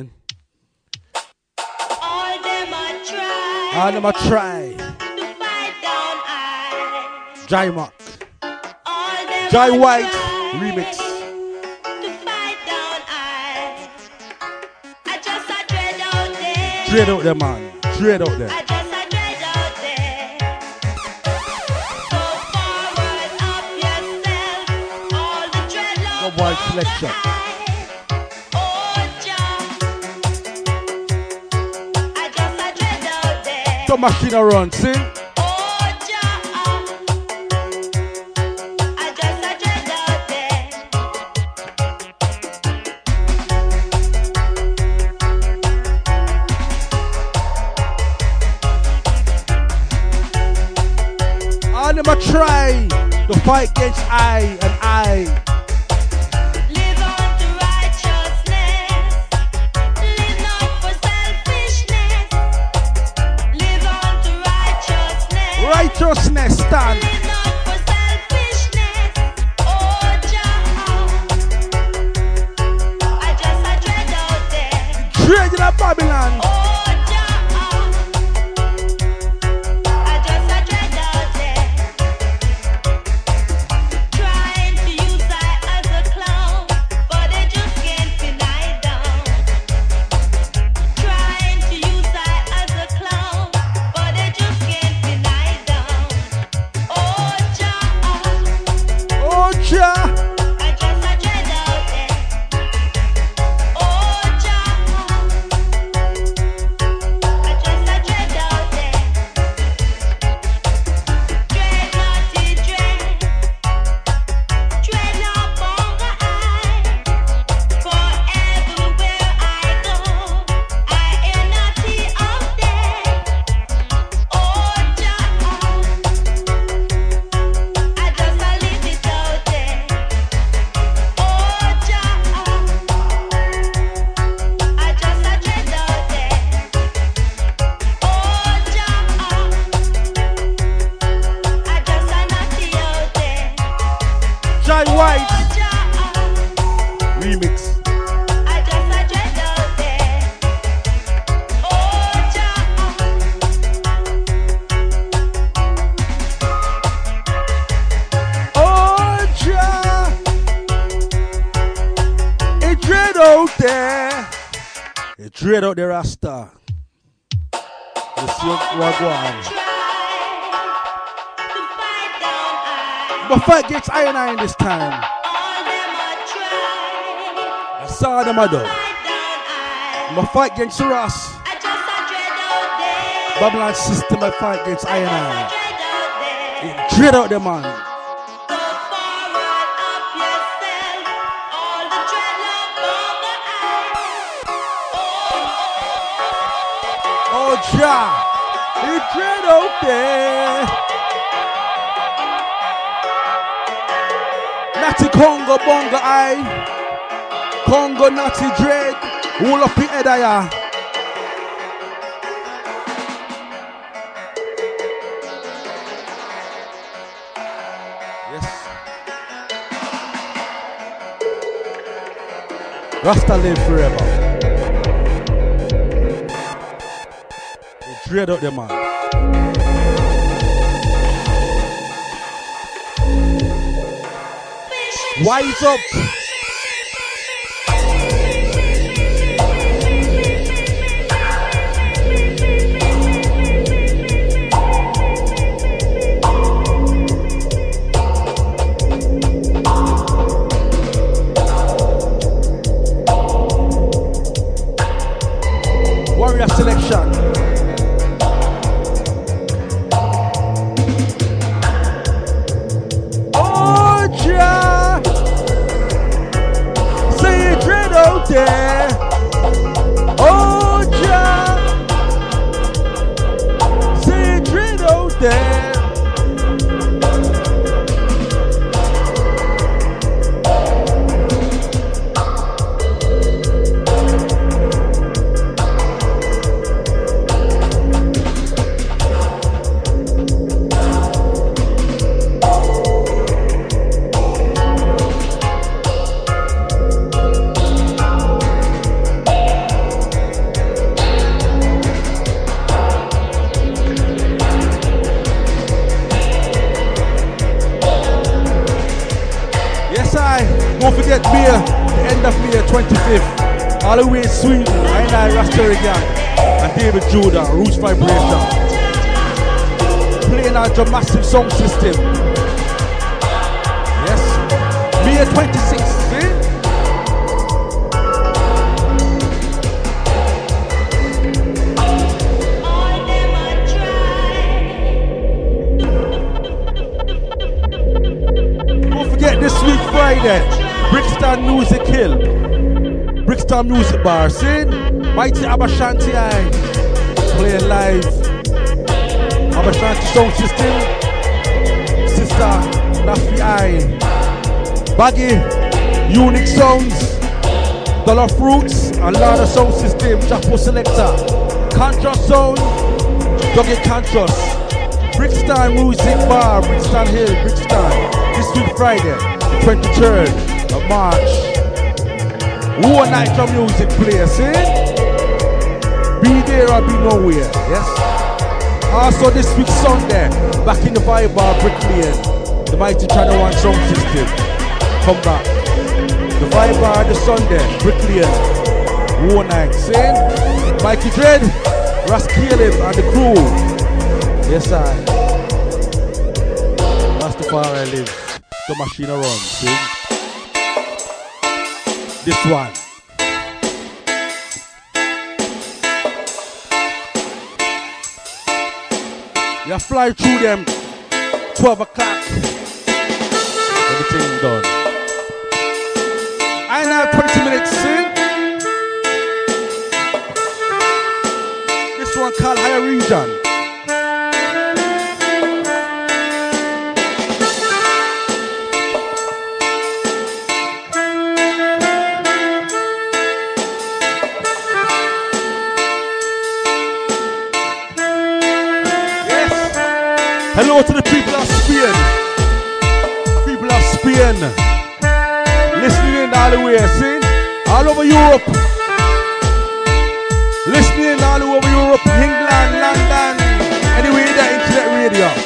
All them a try. to fight down I. Jai Mark. All them Jai a White try remix. to fight down I just a dread out there. Dread out there, man. Dread out there. I just a dread out there. So forward up yourself. All the dreadlocks Go White selection. The machine run, see? All them a try to fight against I and I. Live on to righteousness. Live not for selfishness. Live on to righteousness. Righteousness stand. Live not for selfishness. Oh, Jah. I just a dread out there. Dread in a Babylon. Oh, Jah. I just a dread out there. Trying to use I as a clown, but they just can't deny down. Trying to use I as a clown, but they just can't deny down. Oh, Jah. Oh, Jah. I just a dread out there. Oh, Jah. I just a dread out there. Dread naughty dread. Dread not bonga I. For everywhere I go, I hear naughty out there. Oh, Jah. I just a leave it out there. Oh, Jah. I just a dread out there. Oh, Jah. I just a naughty out there. Jai White Oh, Jah. remix. I just a dread out there. Oh, Jah. Oh, Jah. It dread out there. It dread out there, Rasta. You see what go on. Try to fight down I. But fight against I and I in this time. All them a try I saw them a do. fight down I. But fight against the Ross. I just a dread out there. Babylon system I fight against I and I. Dread out there. It dread out there, man. Go forward up yourself. All the dreadlock bonga Oh, Jah. It dread out there. Natty Congo bonga I. Congo natty dread. All up the head of ya. Yes. Rasta live forever. They dread out the man. Wise up. Warrior selection. Oh, Jah. Say it dread out there. Oh, Jah. Say it dread out there. Yes, don't forget May, the end of May 25th. All the way in Sweden, I Rasteri Gang and David Judah, Roots Vibration. Playing on your massive sound system. Yes, May 26th, see? This week Friday, Brixton Music Hill, Brixton Music Bar, see? Mighty Abashanti playing live. Abashanti Sound System, Sister Laffy Baggy, Unique Sounds, Dollar Fruits, and Lada Sound System, Chapo Selector, Contrast Sound, Doggy Contrast, Brixton Music Bar, Brixton Hill, Brixton. This week Friday, the 23rd of March. One night of music play, see? Be there or be nowhere, yes? Also this week Sunday, back in the Vibe Bar, Brick Lane, the Mighty Channel 1 Sound System. Come back. The Vibe Bar this Sunday, Brick Lane. One night, see? Mikey Dread, Ras Caleb and the crew. Yes, I. Rastafari live. The machine around, see? This one. You fly through them 12 o'clock. Everything done. I now 20 minutes, see? This one called Higher Region. Hello to the people of Spain. People of Spain. Listening in all the way, see? All over Europe. Listening in all over Europe, England, London. Anyway, the internet radio.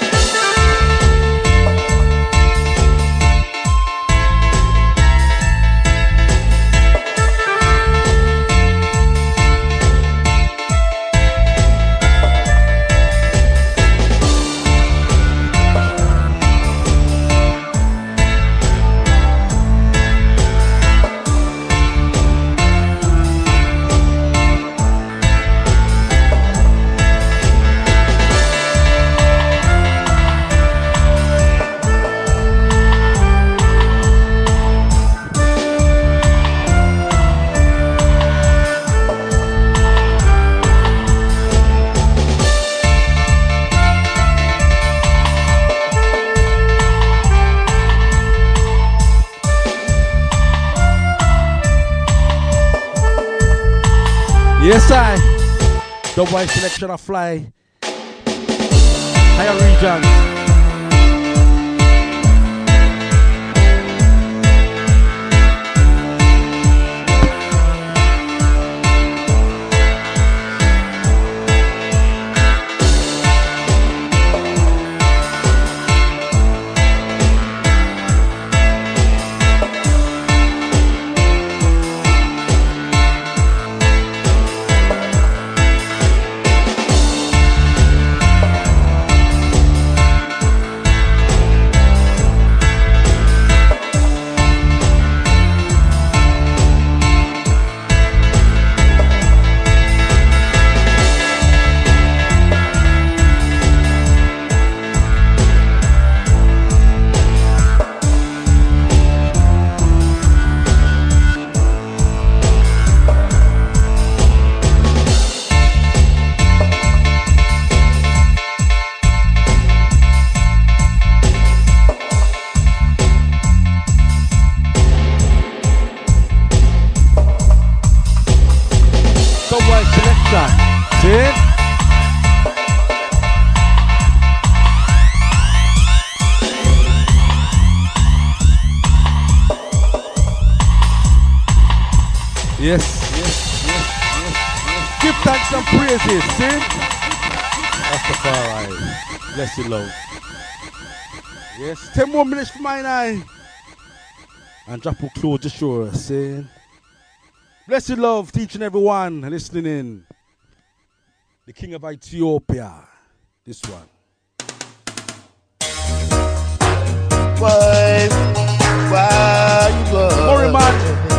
Yes, I. The white selection of fly. Higher region. Yes. Give thanks and praises, see? Rastafari. Bless you, Lord. Yes, 10 more minutes for mine eye. and drop a close to shore, saying, blessed love to each and everyone listening in. The King of Ethiopia, this one. Why, Murray man.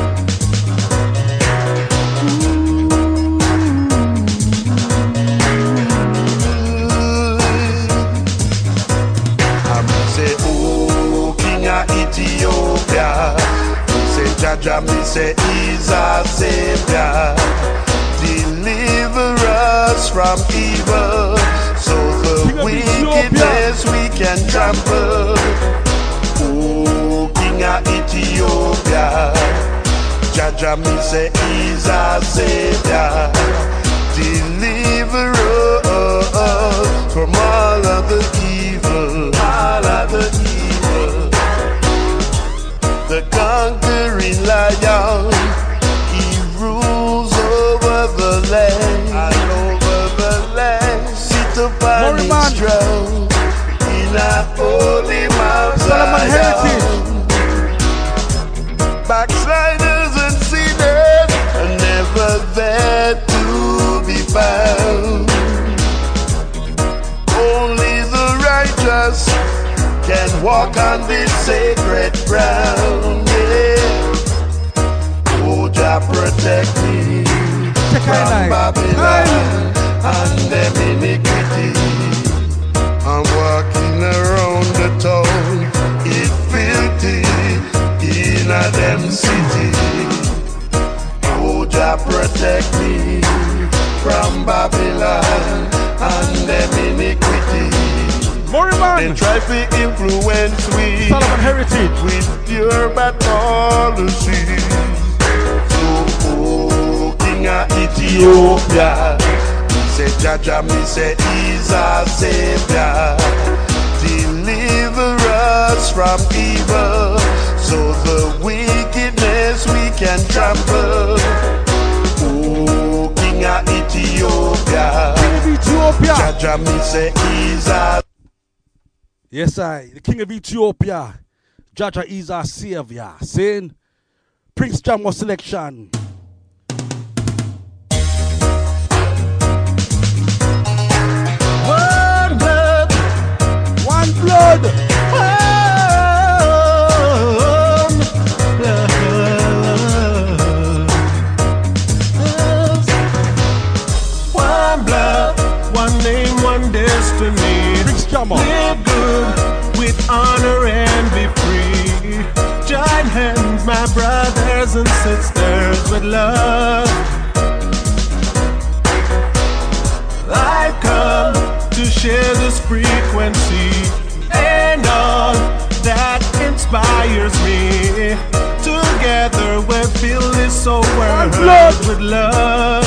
Ethiopia, say Jaja, me say He's our Savior. Deliver us from evil, so the wickedness we can trample. Oh, King of Ethiopia, Jaja, me say He's our Savior. Deliver us from all of the evil, all of the evil. The conquering lion, he rules over the land, and over the land, sit upon his throne, in a holy Mount Zion. Backsliders and sinners are never there to be found. Only the righteous can walk on this sacred ground, yeah. Oh, Jah protect me from Babylon and them iniquity. I'm walking around the town, it filthy in a them city. Oh, Jah protect me from Babylon and them iniquity. They try to influence we Solomon Heritage with pure bad policies. So, oh, King of Ethiopia, me say Jaja, me say He's our Savior. Deliver us from evil, so the wickedness we can trample. Oh, King of Ethiopia, Jaja, me say He's our. Yes, the King of Ethiopia, Jaja is our Savior, saying, Prince Jamwa selection. One blood, one blood, one blood, one name, one destiny. Prince Jamwa. Live good with honor and be free. Join hands, my brothers and sisters, with love. I've come to share this frequency and all that inspires me. Together we'll fill this whole world with love.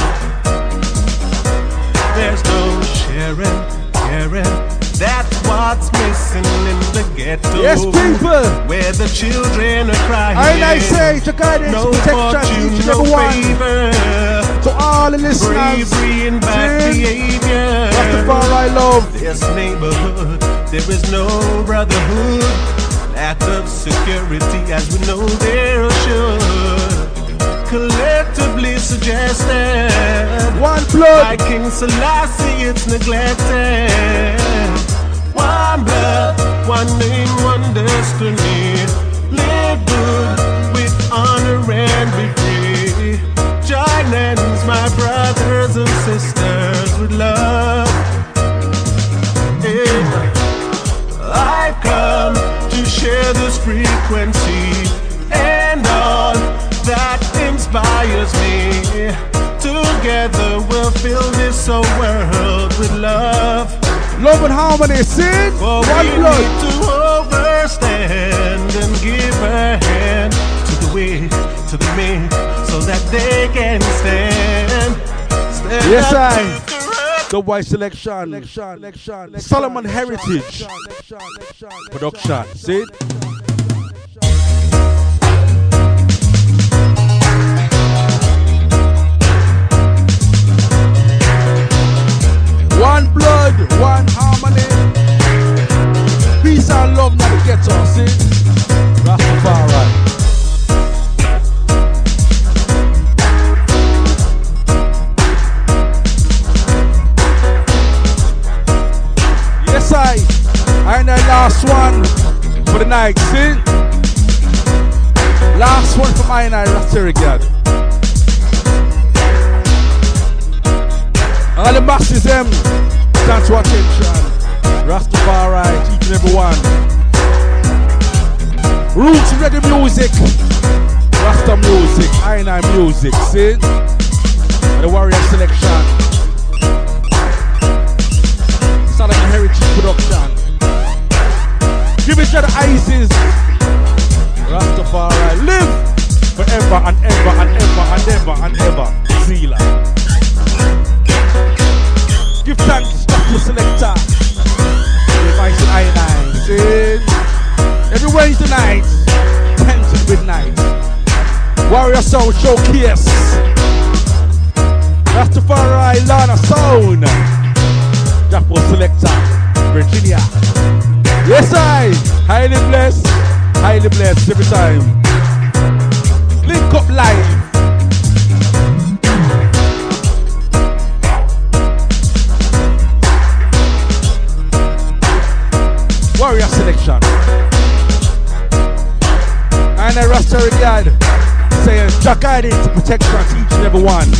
There's no sharing, caring. That's what's missing in the ghetto. Yes, people. Where the children are crying. I say to guidance, no protection, each and every one. To all the listeners. Bravery and bad behavior. Rastafari love. This neighborhood, there is no brotherhood. Lack of security as we know there should. Collectively suggested. One blood. By King Selassie it's neglected. One blood, one name, one destiny. Live good with honor and be free. Join hands, my brothers and sisters, with love. Yeah. I've come to share this frequency and all that inspires me. Together we'll fill this whole world with love. Love and harmony, sing. For one we blood. need to overstand and give a hand to the weak, to the meek, so that they can stand. Yes, the white selection. Solomon Heritage production. See it? One blood, one harmony. Peace and love, not the ghetto, see? Rastafari. Last one from I and I, Rasterigad. All the masses, thanks for attention. Rastafari, each and every one. Roots reggae music, Rasta music, I and I music, see? And the Warrior Selection. Southern Heritage Production. Give it to the Isis. Rastafari, live forever and ever and ever and ever and ever. Zila. Give thanks to the selector. Device and I. See? Every Wednesday night, 10 to midnight. Warrior Sound Showcase. Rastafari, Lana Sound. Japo Selector, Virginia. Yes, I. Highly blessed every time. Link up live. Warrior Selection. And a Rasterigad saying Jack guiding to protect us each and every one.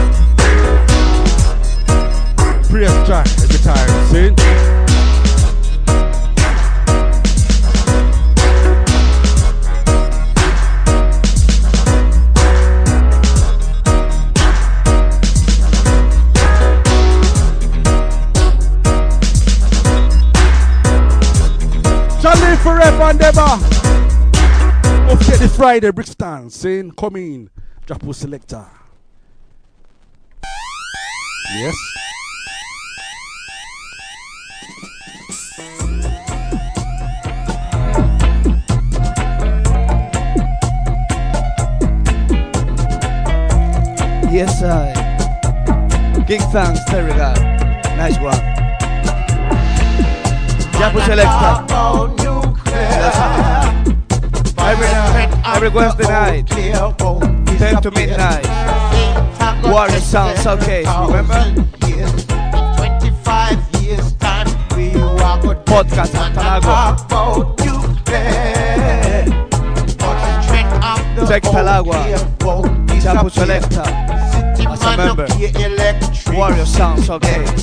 Praise Jack every time, see? Shall live forever and ever. Don't forget this Friday, Brixton, saying, come in, Japo Selector. Yes. Yes, I. Big thanks, Terry God. Nice one. Japo Selector. Every Wednesday night, 10 to midnight. Warrior Sound Showcase, remember? 25 years time, we walk with Podcast at Talagua. Check Talagua. Japo Selector. As a member. Warrior Sound Showcase.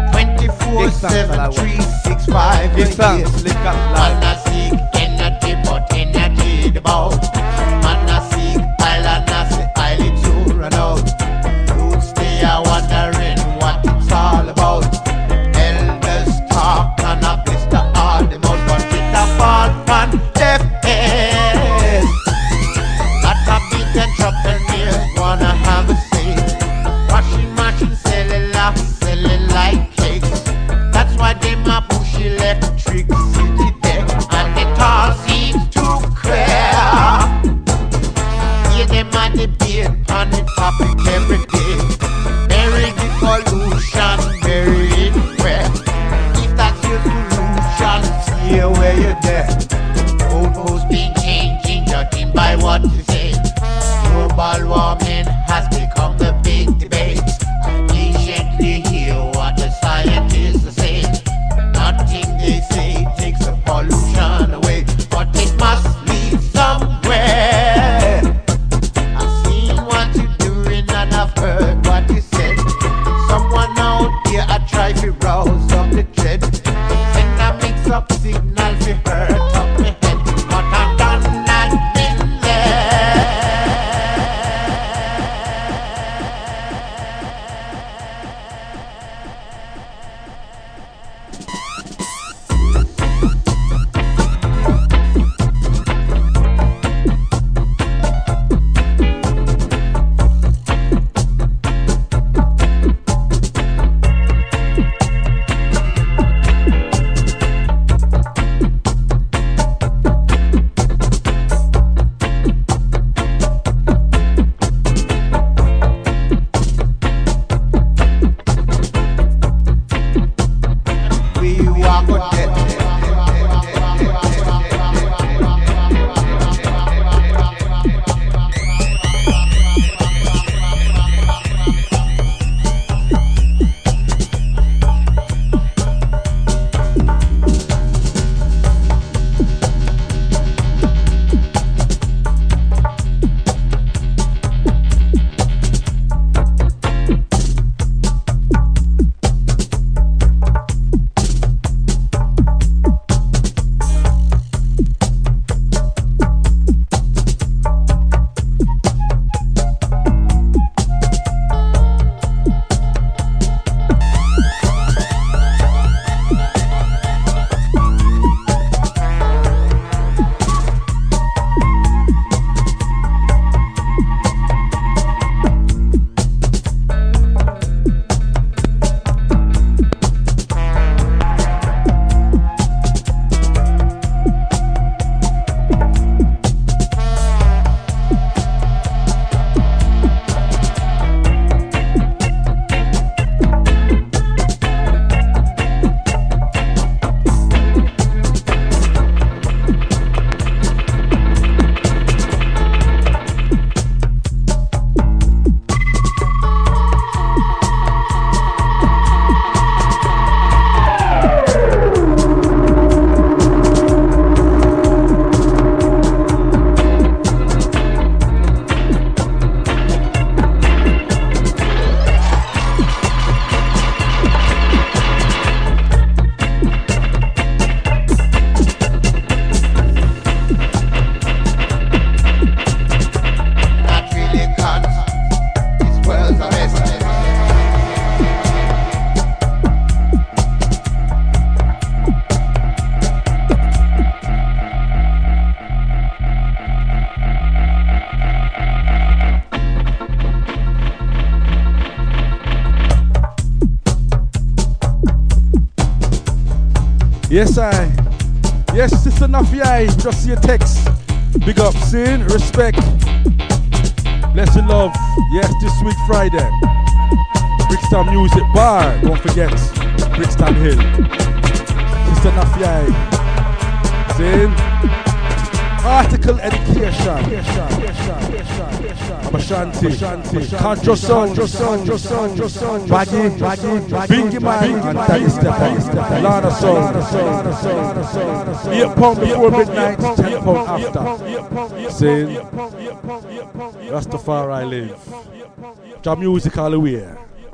24/7/365. Give thanks, link up live. Man, I seek energy, but energy the bout. Man, I seek island, I see island to run out. You'd stay wondering what it's all about. Elders talk and a blister all the mouth, but it a fall from deaf head. Lot of beat and trouble here, wanna have a say. Washing machine selling like cakes. That's why they my push electric city deck, and it all seems to clear. Yeah, them a debate on the topic every day. Bury the pollution, bury it where. If that's your solution, see where you're there. Goalposts been changing, judging by what you say. Global warming has become the big debate. Patiently hear what the scientists say. Nothing they say takes the pollution away, but it must lead somewhere. I've seen what you're doing and I've heard what you said. Someone out there I try to rouse up the dread, and I mix up signal for hurt up my head, but I've done that been there. Yes, Yes, Sister Nafia, just see your text. Big up, sin, respect. Blessing love. Yes, this week Friday. Brixton Music Bar. Don't forget, Brixton Hill. Sister Nafia. Sin. Article education. Abashanti. Contra sound. Baggy. Bingy man. And Taddy Stepper. Lana sound. 8 pound before midnight, 10 pound after. Saying, Rastafari live. Jam music all the way.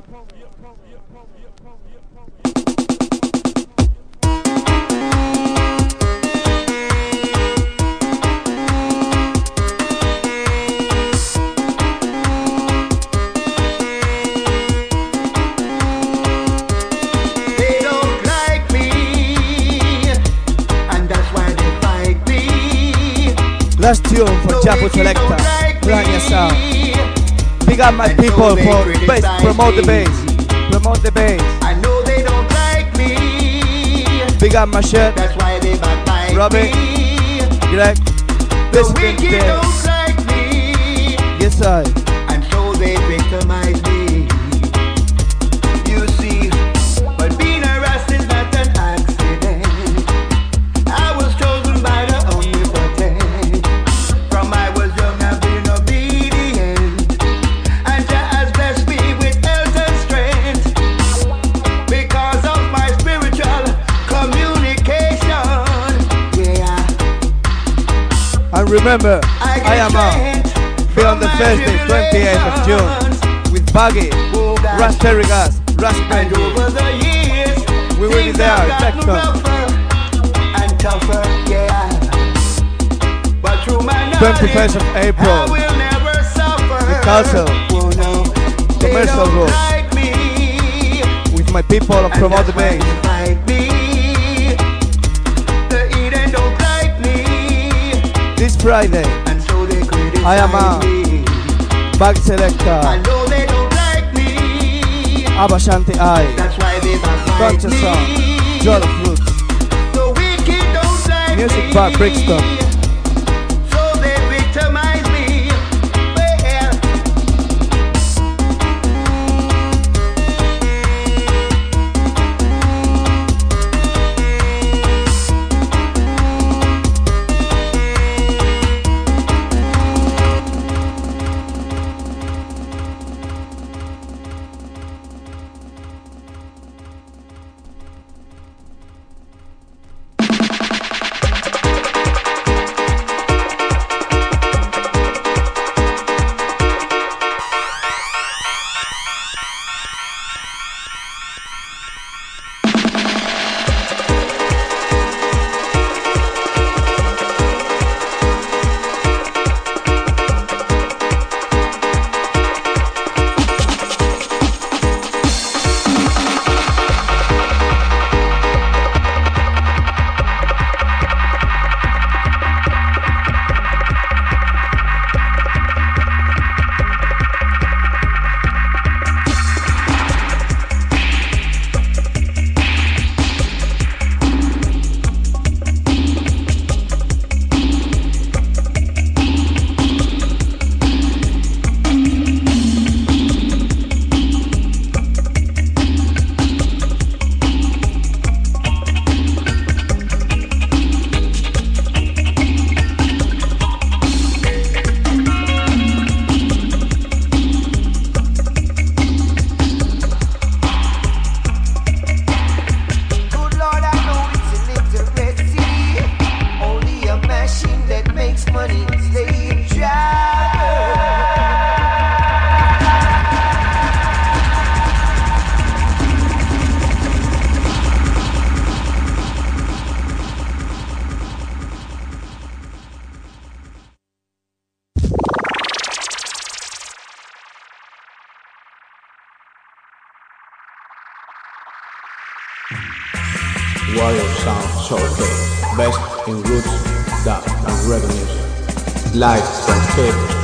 Last tune for Chapo Selector, Rania Sound. Big up my people for bass, promote the bass. I know they don't like me. Big up my shirt. That's why they backbite Robbie, me. Greg, The wicked don't like me. Yes, I. And so they victimize me. You see, but being a Rasta is not an accident. I was chosen by the omnipotent. From I was young, I've been obedient. And Jah has blessed me with health and strength. Because of my spiritual communication. Yeah. And remember, I am out. Be on the Thursday, 28th of June, with Baggy, Rasterigas, And over the years, we will be there, gotten rougher and tougher, yeah. But through my 21st of April, I will never suffer. the castle, Oh no, commercial they don't road, like me. with my people of And Promote the that's why Bass. they fight me. The Eden don't like me. This Friday, And so they criticize I am out. me. Bag Selector, I know they don't like me. Abashanti I, That's why they backbite Contra Sound, me. Joel of Roots, The wicked don't like Music me. Bar Brixton. So they victimize me. Well, Warrior Sound Showcase, best in roots, dub, and rhythm music. Live from Cape